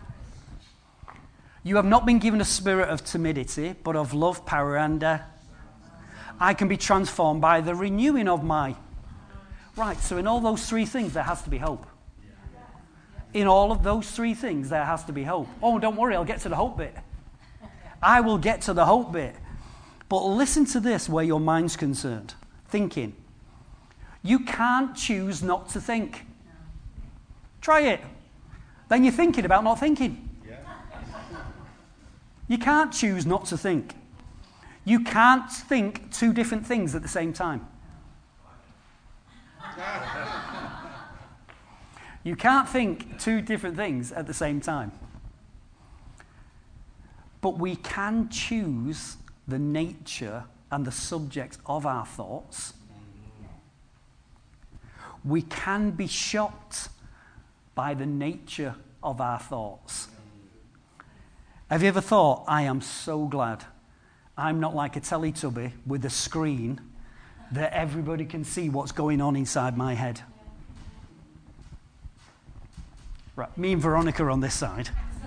You have not been given a spirit of timidity, but of love, power, and... I can be transformed by the renewing of my... Right, so in all those three things, there has to be hope. In all of those three things, there has to be hope. Oh, don't worry, I'll get to the hope bit. I will get to the hope bit. But listen to this where your mind's concerned. Thinking. You can't choose not to think. Try it. Then you're thinking about not thinking. You can't choose not to think. You can't think two different things at the same time. You can't think two different things at the same time. But we can choose the nature and the subject of our thoughts. We can be shocked by the nature of our thoughts. Have you ever thought, I am so glad I'm not like a Teletubby with a screen that everybody can see what's going on inside my head? Right, me and Veronica on this side.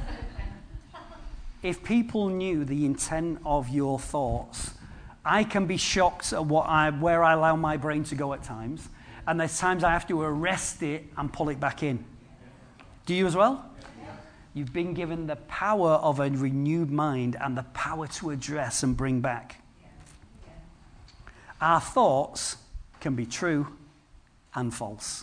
If people knew the intent of your thoughts, I can be shocked at where I allow my brain to go at times, and there's times I have to arrest it and pull it back in. Do you as well? You've been given the power of a renewed mind and the power to address and bring back. Our thoughts can be true and false.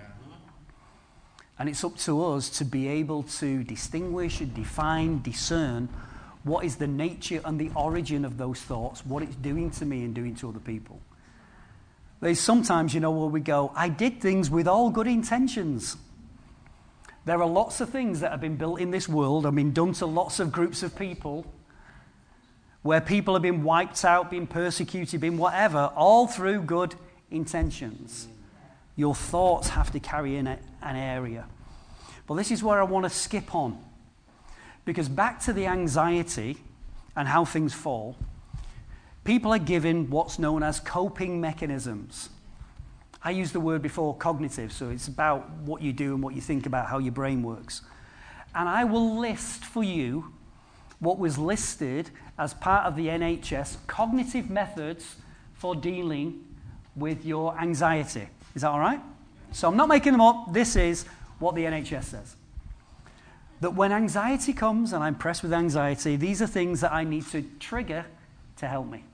And it's up to us to be able to distinguish, define, discern what is the nature and the origin of those thoughts, what it's doing to me and doing to other people. There's sometimes, where we go, I did things with all good intentions. There are lots of things that have been built in this world, have been done to lots of groups of people, where people have been wiped out, been persecuted, been whatever, all through good intentions. Your thoughts have to carry in an area. But this is where I want to skip on. Because back to the anxiety and how things fall, people are given what's known as coping mechanisms. I used the word before, cognitive, so it's about what you do and what you think about how your brain works. And I will list for you what was listed as part of the NHS cognitive methods for dealing with your anxiety. Is that all right? So I'm not making them up. This is what the NHS says. That when anxiety comes, and I'm pressed with anxiety, these are things that I need to trigger to help me.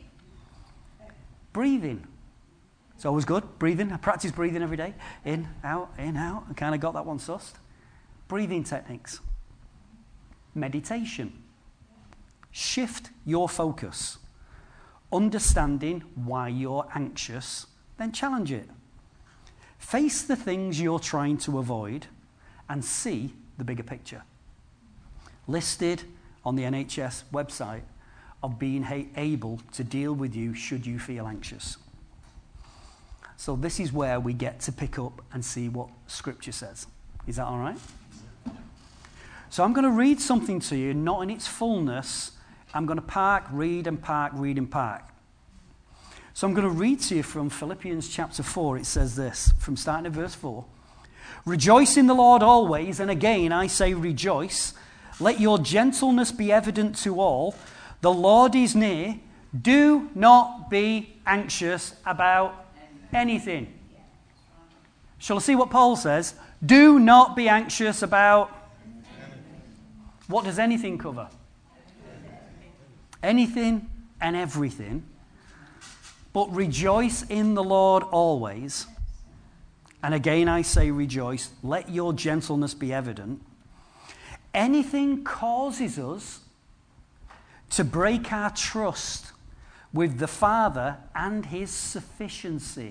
Breathing. It's always good. Breathing. I practice breathing every day. In, out, in, out. I kind of got that one sussed. Breathing techniques. Meditation. Shift your focus. Understanding why you're anxious, then challenge it. Face the things you're trying to avoid and see the bigger picture. Listed on the NHS website of being able to deal with you should you feel anxious. So this is where we get to pick up and see what Scripture says. Is that all right? So I'm going to read something to you, not in its fullness. I'm going to read and park. So I'm going to read to you from Philippians chapter 4. It says this, from starting at verse 4. Rejoice in the Lord always, and again I say rejoice. Let your gentleness be evident to all. The Lord is near. Do not be anxious about anything. Shall I see what Paul says? Do not be anxious about... What does anything cover? Anything and everything. But rejoice in the Lord always. And again I say rejoice. Let your gentleness be evident. Anything causes us to break our trust with the Father and his sufficiency.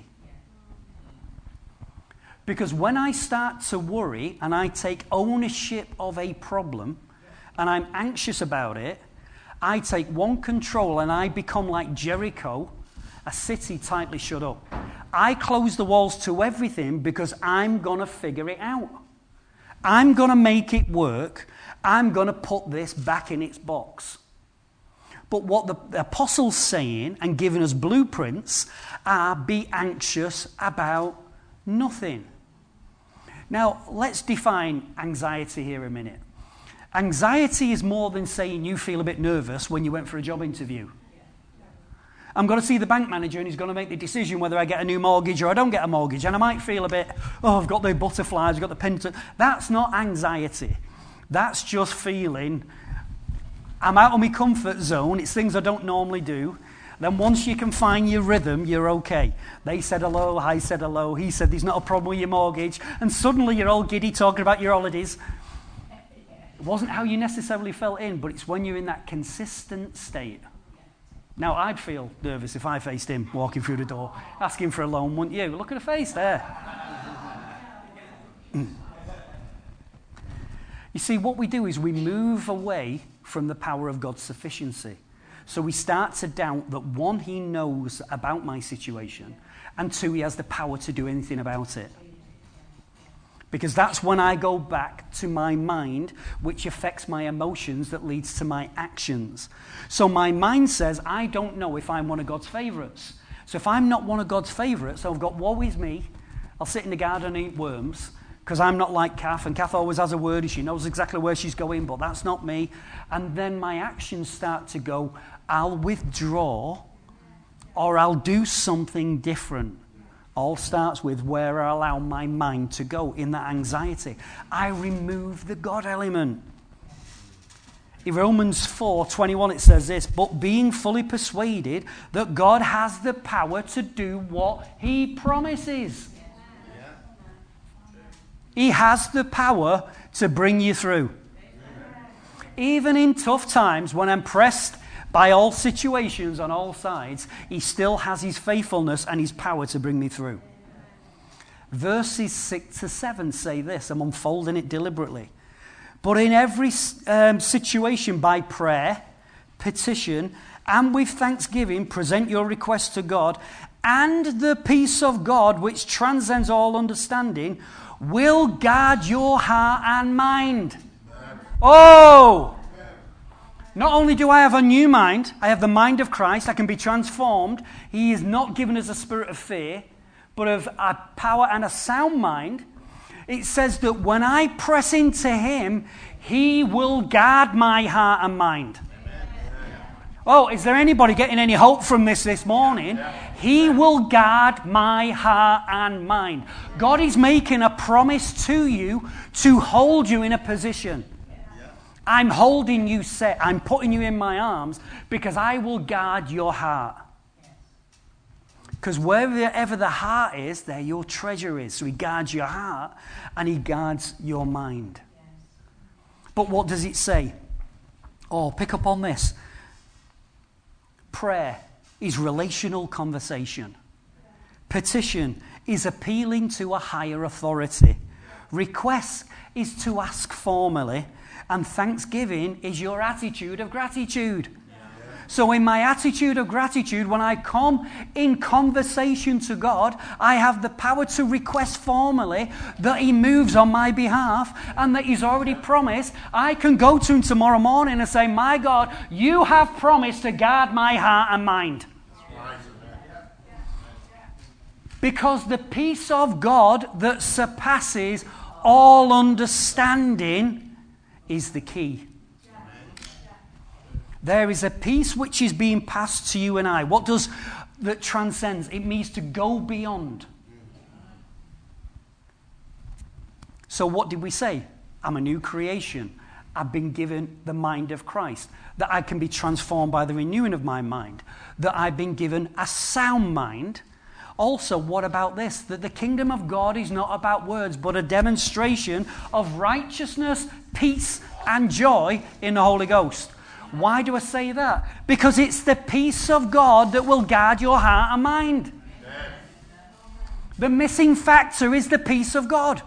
Because when I start to worry and I take ownership of a problem and I'm anxious about it, I take one control and I become like Jericho, a city tightly shut up. I close the walls to everything because I'm going to figure it out. I'm going to make it work. I'm going to put this back in its box. But what the apostle's saying and giving us blueprints are be anxious about nothing. Now, let's define anxiety here a minute. Anxiety is more than saying you feel a bit nervous when you went for a job interview. I'm going to see the bank manager and he's going to make the decision whether I get a new mortgage or I don't get a mortgage. And I might feel a bit, I've got the butterflies, I've got the pent. That's not anxiety. That's just feeling, I'm out of my comfort zone. It's things I don't normally do. Then once you can find your rhythm, you're okay. They said hello, I said hello. He said there's not a problem with your mortgage. And suddenly you're all giddy talking about your holidays. It wasn't how you necessarily felt in, but it's when you're in that consistent state. Now, I'd feel nervous if I faced him walking through the door, asking for a loan, wouldn't you? Look at the face there. You see, what we do is we move away from the power of God's sufficiency. So we start to doubt that, one, he knows about my situation, and two, he has the power to do anything about it. Because that's when I go back to my mind, which affects my emotions, that leads to my actions. So my mind says, I don't know if I'm one of God's favourites. So if I'm not one of God's favourites, I've got woe is me. I'll sit in the garden and eat worms, because I'm not like Kath, and Kath always has a word, and she knows exactly where she's going, but that's not me. And then my actions start to go, I'll withdraw, or I'll do something different. All starts with where I allow my mind to go in that anxiety. I remove the God element. In Romans 4:21 it says this, but being fully persuaded that God has the power to do what he promises. He has the power to bring you through. Even in tough times when I'm pressed by all situations on all sides, he still has his faithfulness and his power to bring me through. Verses 6 to 7 say this. I'm unfolding it deliberately. But in every situation, by prayer, petition, and with thanksgiving, present your requests to God, and the peace of God, which transcends all understanding, will guard your heart and mind. Oh! Not only do I have a new mind, I have the mind of Christ, I can be transformed. He has not given us a spirit of fear, but of a power and a sound mind. It says that when I press into him, he will guard my heart and mind. Oh, is there anybody getting any hope from this morning? He will guard my heart and mind. God is making a promise to you to hold you in a position. I'm holding you set. I'm putting you in my arms because I will guard your heart. Because wherever the heart is, there your treasure is. So he guards your heart and he guards your mind. But what does it say? Oh, pick up on this. Prayer is relational conversation. Petition is appealing to a higher authority. Request is to ask formally. And thanksgiving is your attitude of gratitude. So in my attitude of gratitude, when I come in conversation to God, I have the power to request formally that he moves on my behalf and that he's already promised. I can go to him tomorrow morning and say, my God, you have promised to guard my heart and mind. Because the peace of God that surpasses all understanding is the key There is a peace which is being passed to you and I. What does that transcends? It means to go beyond. So what did we say? I'm a new creation. I've been given the mind of Christ. That I can be transformed by the renewing of my mind. That I've been given a sound mind. Also, what about this? That the kingdom of God is not about words, but a demonstration of righteousness, peace, and joy in the Holy Ghost. Why do I say that? Because it's the peace of God that will guard your heart and mind. Amen. The missing factor is the peace of God.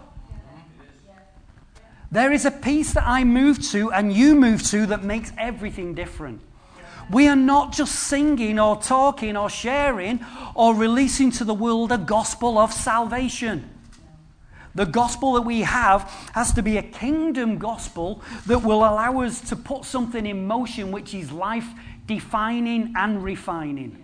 There is a peace that I move to and you move to that makes everything different. We are not just singing or talking or sharing or releasing to the world a gospel of salvation. The gospel that we have has to be a kingdom gospel that will allow us to put something in motion which is life-defining and refining.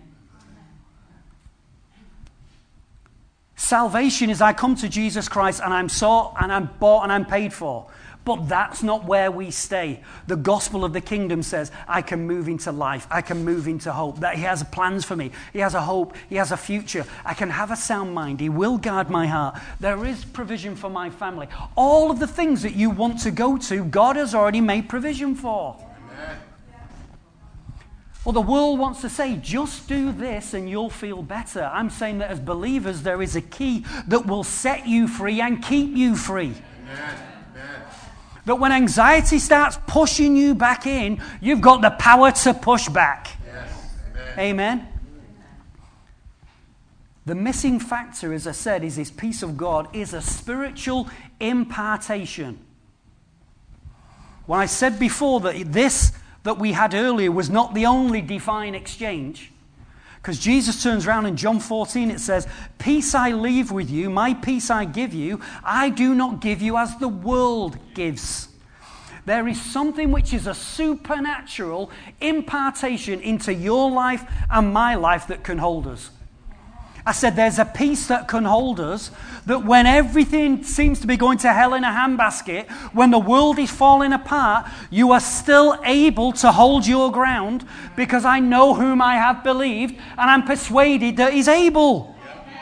Salvation is I come to Jesus Christ and I'm sought and I'm bought and I'm paid for. But that's not where we stay. The gospel of the kingdom says, I can move into life. I can move into hope. That He has plans for me. He has a hope. He has a future. I can have a sound mind. He will guard my heart. There is provision for my family. All of the things that you want to go to, God has already made provision for. Amen. Well, the world wants to say, just do this and you'll feel better. I'm saying that as believers, there is a key that will set you free and keep you free. Amen. That when anxiety starts pushing you back in, you've got the power to push back. Yes. Amen. Amen. The missing factor, as I said, is this peace of God, is a spiritual impartation. When I said before that this that we had earlier was not the only divine exchange, because Jesus turns around in John 14, it says, peace I leave with you, my peace I give you, I do not give you as the world gives. There is something which is a supernatural impartation into your life and my life that can hold us. I said there's a peace that can hold us, that when everything seems to be going to hell in a handbasket, when the world is falling apart, you are still able to hold your ground because I know whom I have believed and I'm persuaded that He's able.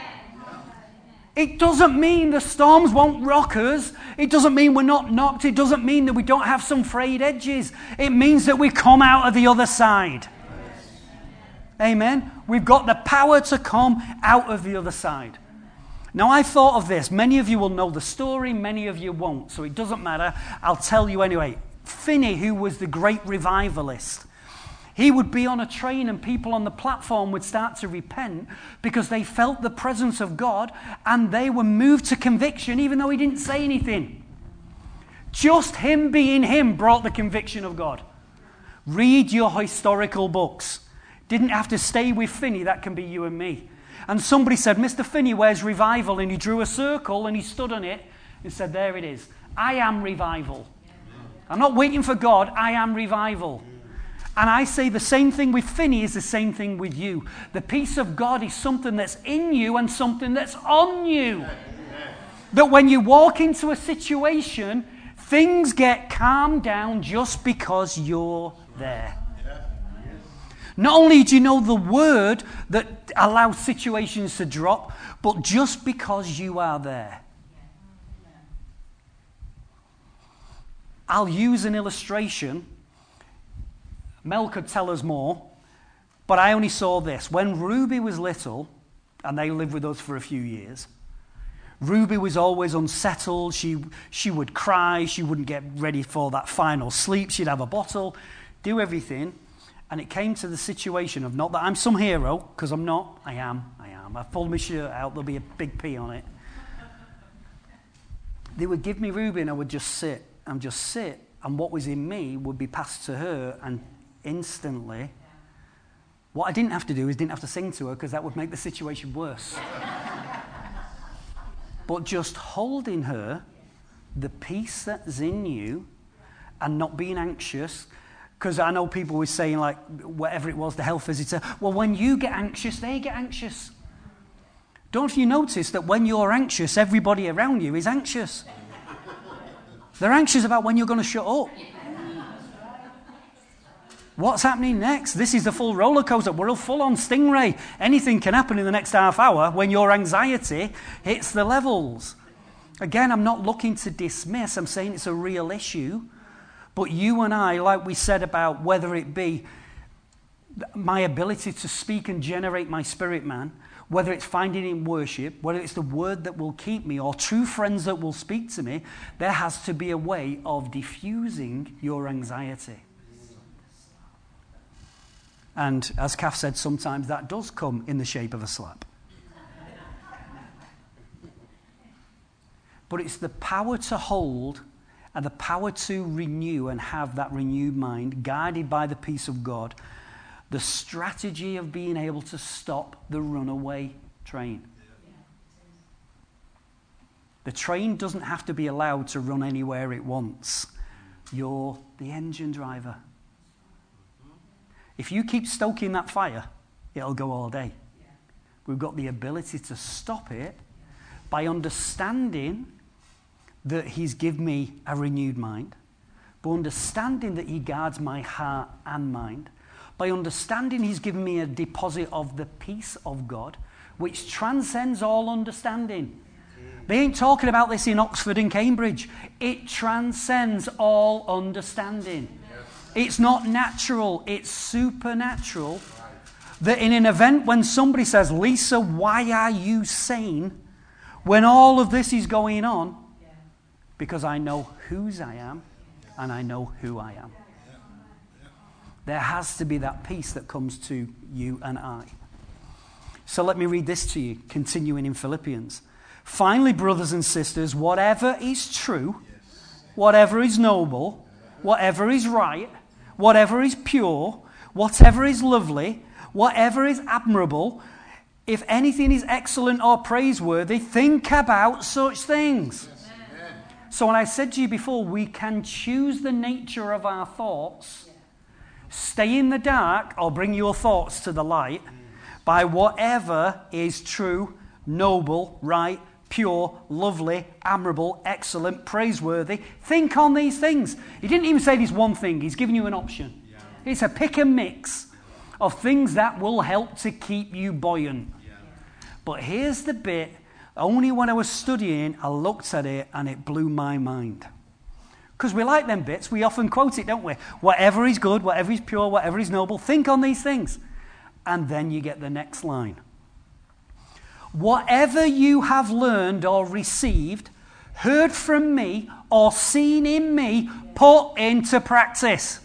It doesn't mean the storms won't rock us. It doesn't mean we're not knocked. It doesn't mean that we don't have some frayed edges. It means that we come out of the other side. Amen. We've got the power to come out of the other side. Now, I thought of this. Many of you will know the story. Many of you won't. So it doesn't matter. I'll tell you anyway. Finney, who was the great revivalist, he would be on a train and people on the platform would start to repent because they felt the presence of God and they were moved to conviction even though he didn't say anything. Just him being him brought the conviction of God. Read your historical books. Didn't have to stay with Finney. That can be you and me. And somebody said, Mr. Finney, where's revival? And he drew a circle and he stood on it and said, there it is. I am revival. I'm not waiting for God. I am revival. And I say the same thing with Finney is the same thing with you. The peace of God is something that's in you and something that's on you. That when you walk into a situation, things get calmed down just because you're there. Not only do you know the word that allows situations to drop, but just because you are there. I'll use an illustration. Mel could tell us more, but I only saw this. When Ruby was little, and they lived with us for a few years, Ruby was always unsettled. She would cry. She wouldn't get ready for that final sleep. She'd have a bottle, do everything. And it came to the situation of, not that I'm some hero, because I'm not. I am. I pulled my shirt out. There'll be a big P on it. They would give me Ruby and I would just sit. And what was in me would be passed to her, and instantly, what I didn't have to do is didn't have to sing to her because that would make the situation worse. But just holding her, the peace that's in you, and not being anxious. Because I know people were saying, like, whatever it was, the health visitor, well, when you get anxious, they get anxious. Don't you notice that when you're anxious, everybody around you is anxious? They're anxious about when you're going to shut up. What's happening next? This is the full roller coaster. We're a full-on stingray. Anything can happen in the next half hour when your anxiety hits the levels. Again, I'm not looking to dismiss. I'm saying it's a real issue. But you and I, like we said about whether it be my ability to speak and generate my spirit man, whether it's finding in worship, whether it's the word that will keep me, or true friends that will speak to me, there has to be a way of diffusing your anxiety. And as Kath said, sometimes that does come in the shape of a slap. But it's the power to hold and the power to renew and have that renewed mind, guided by the peace of God, the strategy of being able to stop the runaway train. The train doesn't have to be allowed to run anywhere it wants. You're the engine driver. If you keep stoking that fire, it'll go all day. We've got the ability to stop it by understanding that he's given me a renewed mind, by understanding that he guards my heart and mind, by understanding he's given me a deposit of the peace of God, which transcends all understanding. They ain't talking about this in Oxford and Cambridge. It transcends all understanding. It's not natural, it's supernatural. That in an event when somebody says, Lisa, why are you sane when all of this is going on? Because I know whose I am and I know who I am. There has to be that peace that comes to you and I. So let me read this to you, continuing in Philippians. Finally, brothers and sisters, whatever is true, whatever is noble, whatever is right, whatever is pure, whatever is lovely, whatever is admirable, if anything is excellent or praiseworthy, think about such things. So when I said to you before, we can choose the nature of our thoughts, stay in the dark or bring your thoughts to the light by whatever is true, noble, right, pure, lovely, admirable, excellent, praiseworthy. Think on these things. He didn't even say this one thing. He's given you an option. It's a pick and mix of things that will help to keep you buoyant. But here's the bit. Only when I was studying, I looked at it and it blew my mind. Because we like them bits. We often quote it, don't we? Whatever is good, whatever is pure, whatever is noble, think on these things. And then you get the next line. Whatever you have learned or received, heard from me, or seen in me, put into practice.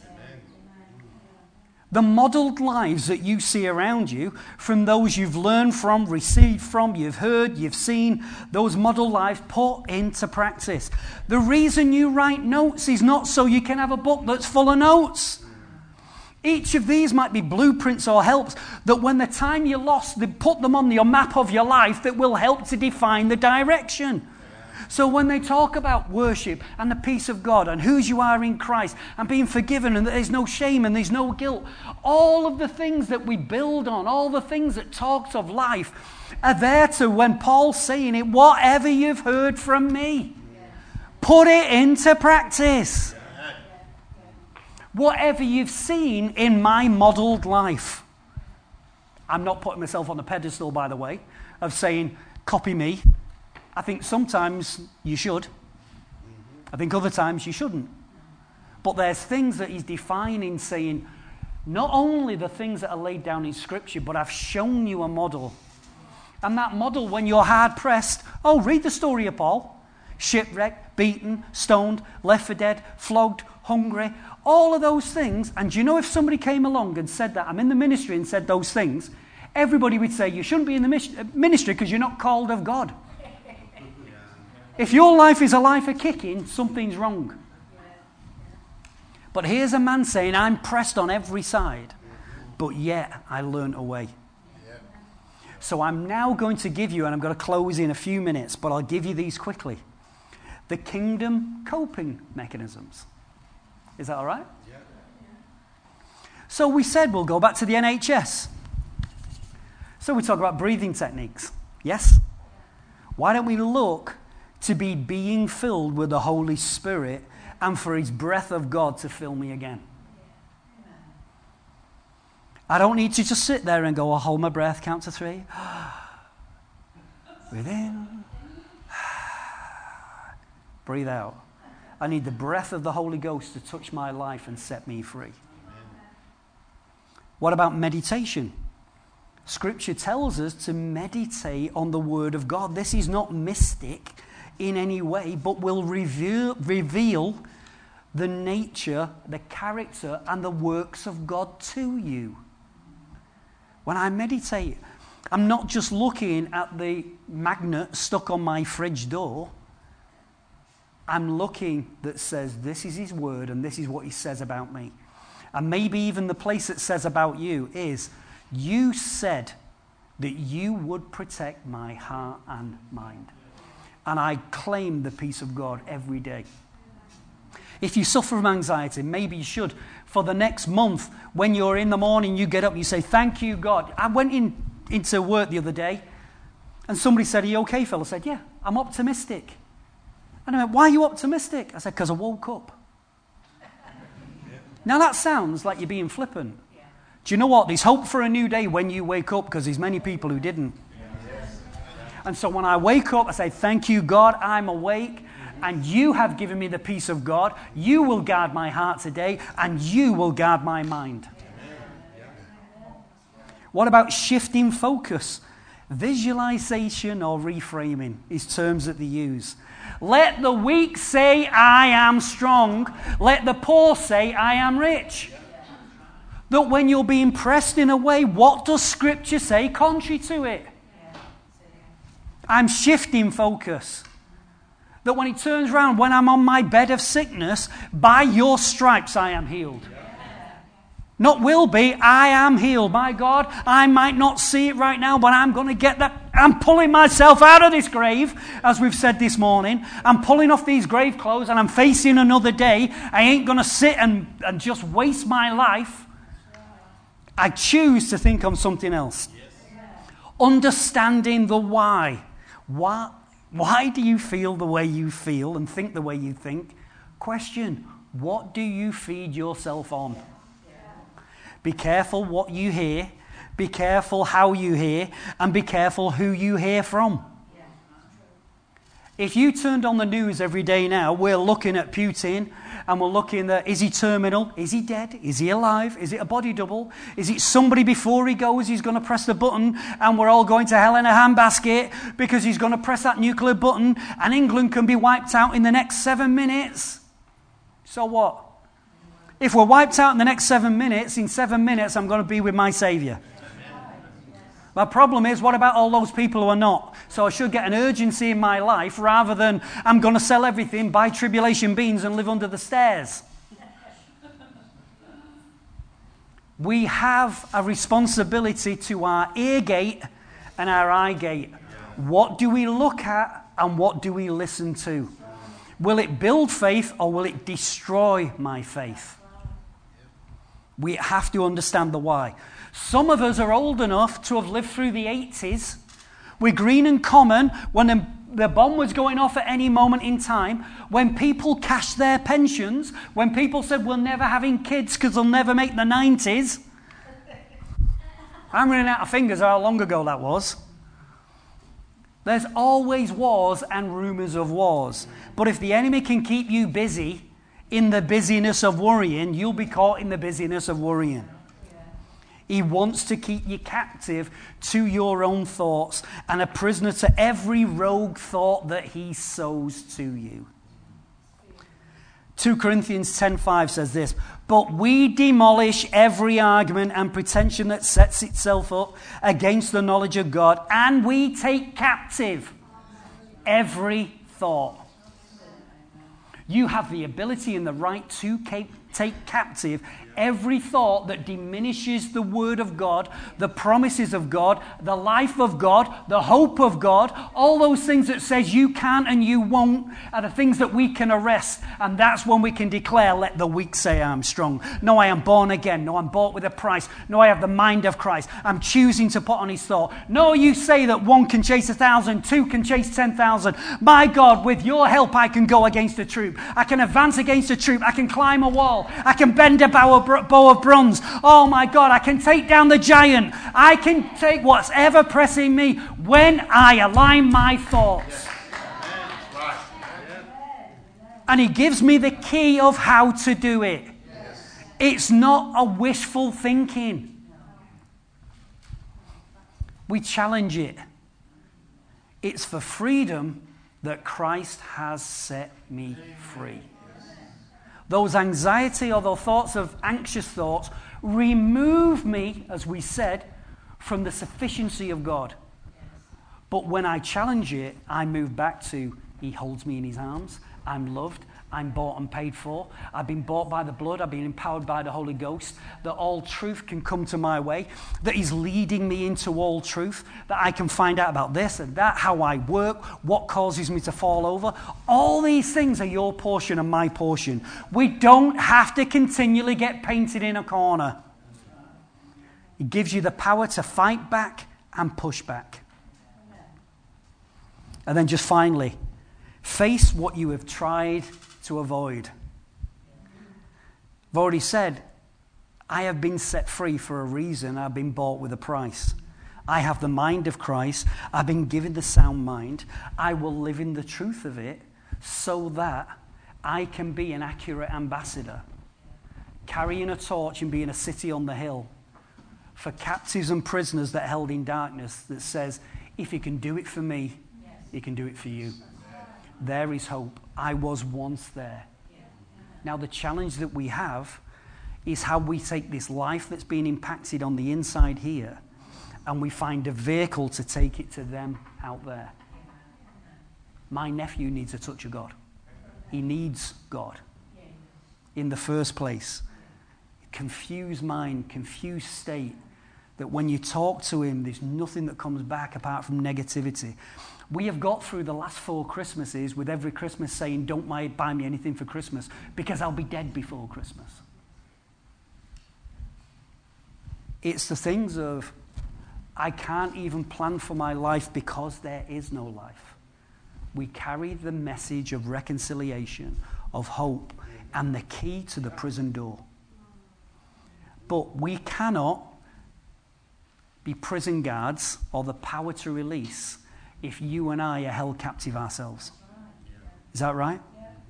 The modelled lives that you see around you, from those you've learned from, received from, you've heard, you've seen, those model lives put into practice. The reason you write notes is not so you can have a book that's full of notes. Each of these might be blueprints or helps that when the time you're lost, they put them on your map of your life that will help to define the direction. So when they talk about worship and the peace of God and whose you are in Christ and being forgiven and that there's no shame and there's no guilt, all of the things that we build on, all the things that talks of life are there to, when Paul's saying it, whatever you've heard from me, put it into practice. Whatever you've seen in my modelled life. I'm not putting myself on the pedestal, by the way, of saying, copy me. I think sometimes you should. I think other times you shouldn't. But there's things that he's defining, saying, not only the things that are laid down in Scripture, but I've shown you a model. And that model, when you're hard-pressed, read the story of Paul. Shipwrecked, beaten, stoned, left for dead, flogged, hungry, all of those things. And do you know, if somebody came along and said that, I'm in the ministry, and said those things, everybody would say, you shouldn't be in the ministry because you're not called of God. If your life is a life of kicking, something's wrong. But here's a man saying, I'm pressed on every side, but yet I learnt a way. So I'm now going to give you, and I'm going to close in a few minutes, but I'll give you these quickly. The kingdom coping mechanisms. Is that all right? Yeah. So we said we'll go back to the NHS. So we talk about breathing techniques. Yes? Why don't we look to be being filled with the Holy Spirit and for his breath of God to fill me again? I don't need to just sit there and go, I'll hold my breath, count to 3. Breathe in. Breathe out. I need the breath of the Holy Ghost to touch my life and set me free. What about meditation? Scripture tells us to meditate on the Word of God. This is not mystic in any way, but will reveal the nature, the character, and the works of God to you. When I meditate, I'm not just looking at the magnet stuck on my fridge door. I'm looking that says, this is His Word and this is what He says about me. And maybe even the place that says about you is, you said that you would protect my heart and mind. And I claim the peace of God every day. If you suffer from anxiety, maybe you should. For the next month, when you're in the morning, you get up and you say, thank you, God. I went into work the other day, and somebody said, are you okay, Phil? I said, yeah, I'm optimistic. And I went, why are you optimistic? I said, because I woke up. Now that sounds like you're being flippant. Do you know what? There's hope for a new day when you wake up, because there's many people who didn't. And so when I wake up, I say, thank you, God, I'm awake. And you have given me the peace of God. You will guard my heart today, and you will guard my mind. What about shifting focus? Visualization or reframing is terms that they use. Let the weak say, I am strong. Let the poor say, I am rich. That when you're being pressed in a way, what does Scripture say contrary to it? I'm shifting focus. That when it turns around, when I'm on my bed of sickness, by your stripes I am healed. Not will be, I am healed. My God, I might not see it right now, but I'm going to get that. I'm pulling myself out of this grave, as we've said this morning. I'm pulling off these grave clothes and I'm facing another day. I ain't going to sit and just waste my life. I choose to think on something else. Understanding the why. Why do you feel the way you feel and think the way you think? Question, what do you feed yourself on? Be careful what you hear, be careful how you hear, and be careful who you hear from. If you turned on the news every day now, we're looking at Putin, and we're looking at, is he terminal? Is he dead? Is he alive? Is it a body double? Is it somebody before he goes, he's going to press the button, and we're all going to hell in a handbasket because he's going to press that nuclear button, and England can be wiped out in the next 7 minutes? So what? If we're wiped out in the next 7 minutes, in 7 minutes I'm going to be with my Saviour. My problem is, what about all those people who are not? So I should get an urgency in my life rather than I'm going to sell everything, buy tribulation beans and live under the stairs. We have a responsibility to our ear gate and our eye gate. What do we look at and what do we listen to? Will it build faith or will it destroy my faith? We have to understand the why. Some of us are old enough to have lived through the 80s. We're green and common when the bomb was going off at any moment in time, when people cashed their pensions, when people said we're never having kids because they'll never make the 90s. I'm running out of fingers how long ago that was. There's always wars and rumors of wars. But if the enemy can keep you busy in the busyness of worrying, you'll be caught in the busyness of worrying. He wants to keep you captive to your own thoughts and a prisoner to every rogue thought that he sows to you. 2 Corinthians 10:5 says this, but we demolish every argument and pretension that sets itself up against the knowledge of God, and we take captive every thought. You have the ability and the right to take captive every thought that diminishes the word of God, the promises of God, the life of God, the hope of God. All those things that says you can't and you won't are the things that we can arrest. And that's when we can declare, let the weak say I'm strong. No, I am born again. No, I'm bought with a price. No, I have the mind of Christ. I'm choosing to put on his thought. No, you say that 1 can chase 1,000, 2 can chase 10,000. My God, with your help, I can go against a troop. I can advance against a troop. I can climb a wall. I can bend a bow of bow of bronze. Oh my God, I can take down the giant. I can take what's ever pressing me when I align my thoughts. And he gives me the key of how to do it. It's not a wishful thinking. We challenge it. It's for freedom that Christ has set me free. Those anxiety or those thoughts of anxious thoughts remove me, as we said, from the sufficiency of God. But when I challenge it, I move back to, he holds me in his arms. I'm loved. I'm bought and paid for. I've been bought by the blood. I've been empowered by the Holy Ghost. That all truth can come to my way. That he's leading me into all truth. That I can find out about this and that, how I work, what causes me to fall over. All these things are your portion and my portion. We don't have to continually get painted in a corner. He gives you the power to fight back and push back. And then just finally, face what you have tried to avoid. I've already said, I have been set free for a reason. I've been bought with a price. I have the mind of Christ. I've been given the sound mind. I will live in the truth of it so that I can be an accurate ambassador, carrying a torch and being a city on the hill for captives and prisoners that are held in darkness, that says, if he can do it for me, he can do it for you. There is hope. I was once there. Now the challenge that we have is how we take this life that's being impacted on the inside here and we find a vehicle to take it to them out there. My nephew needs a touch of God. He needs God in the first place. Confused mind, confused state, that when you talk to him, there's nothing that comes back apart from negativity. We have got through the last 4 Christmases with every Christmas saying, don't buy me anything for Christmas because I'll be dead before Christmas. It's the things of, I can't even plan for my life because there is no life. We carry the message of reconciliation, of hope, and the key to the prison door. But we cannot be prison guards or the power to release if you and I are held captive ourselves. Is that right?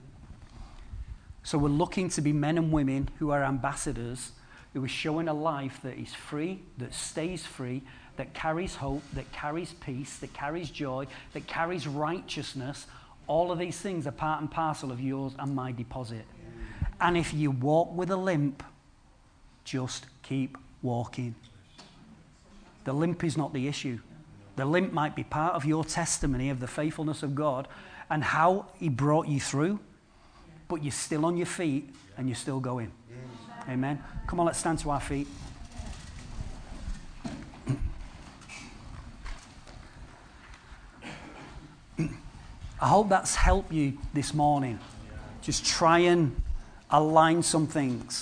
So we're looking to be men and women who are ambassadors, who are showing a life that is free, that stays free, that carries hope, that carries peace, that carries joy, that carries righteousness. All of these things are part and parcel of yours and my deposit. And if you walk with a limp, just keep walking. The limp is not the issue. The limp might be part of your testimony of the faithfulness of God and how he brought you through, but you're still on your feet and you're still going. Amen. Come on, let's stand to our feet. I hope that's helped you this morning. Just try and align some things.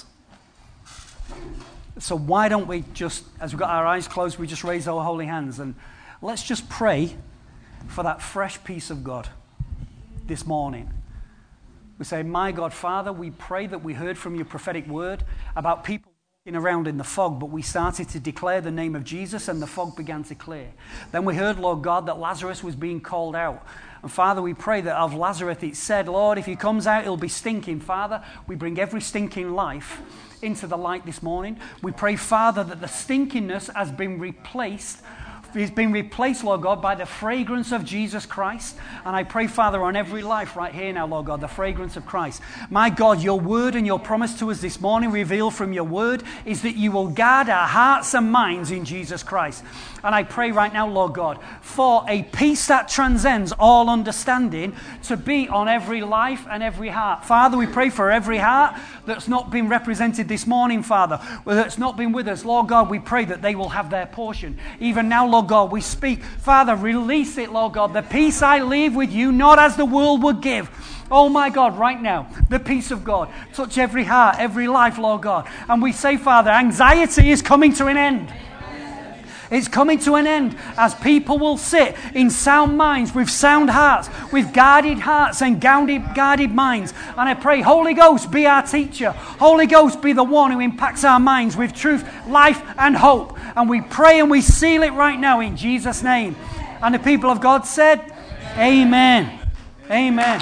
So why don't we just, as we've got our eyes closed, we just raise our holy hands and let's just pray for that fresh peace of God this morning. We say, my God, Father, we pray that we heard from your prophetic word about people walking around in the fog, but we started to declare the name of Jesus and the fog began to clear. Then we heard, Lord God, that Lazarus was being called out. And Father, we pray that of Lazarus it said, Lord, if he comes out, he'll be stinking. Father, we bring every stinking life into the light this morning. We pray, Father, that the stinkiness has been replaced. It's been replaced, Lord God, by the fragrance of Jesus Christ. And I pray, Father, on every life right here now, Lord God, the fragrance of Christ. My God, your word and your promise to us this morning, revealed from your word, is that you will guard our hearts and minds in Jesus Christ. And I pray right now, Lord God, for a peace that transcends all understanding to be on every life and every heart. Father, we pray for every heart that's not been represented this morning, Father, that's not been with us. Lord God, we pray that they will have their portion. Even now, Lord God, we speak. Father, release it, Lord God. The peace I leave with you, not as the world would give. Oh my God, right now, the peace of God. Touch every heart, every life, Lord God. And we say, Father, anxiety is coming to an end. It's coming to an end as people will sit in sound minds, with sound hearts, with guarded hearts and guarded minds. And I pray, Holy Ghost, be our teacher. Holy Ghost, be the one who impacts our minds with truth, life, and hope. And we pray and we seal it right now in Jesus' name. And the people of God said, Amen. Amen.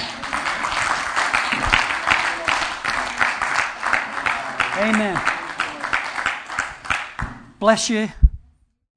Amen. Bless you.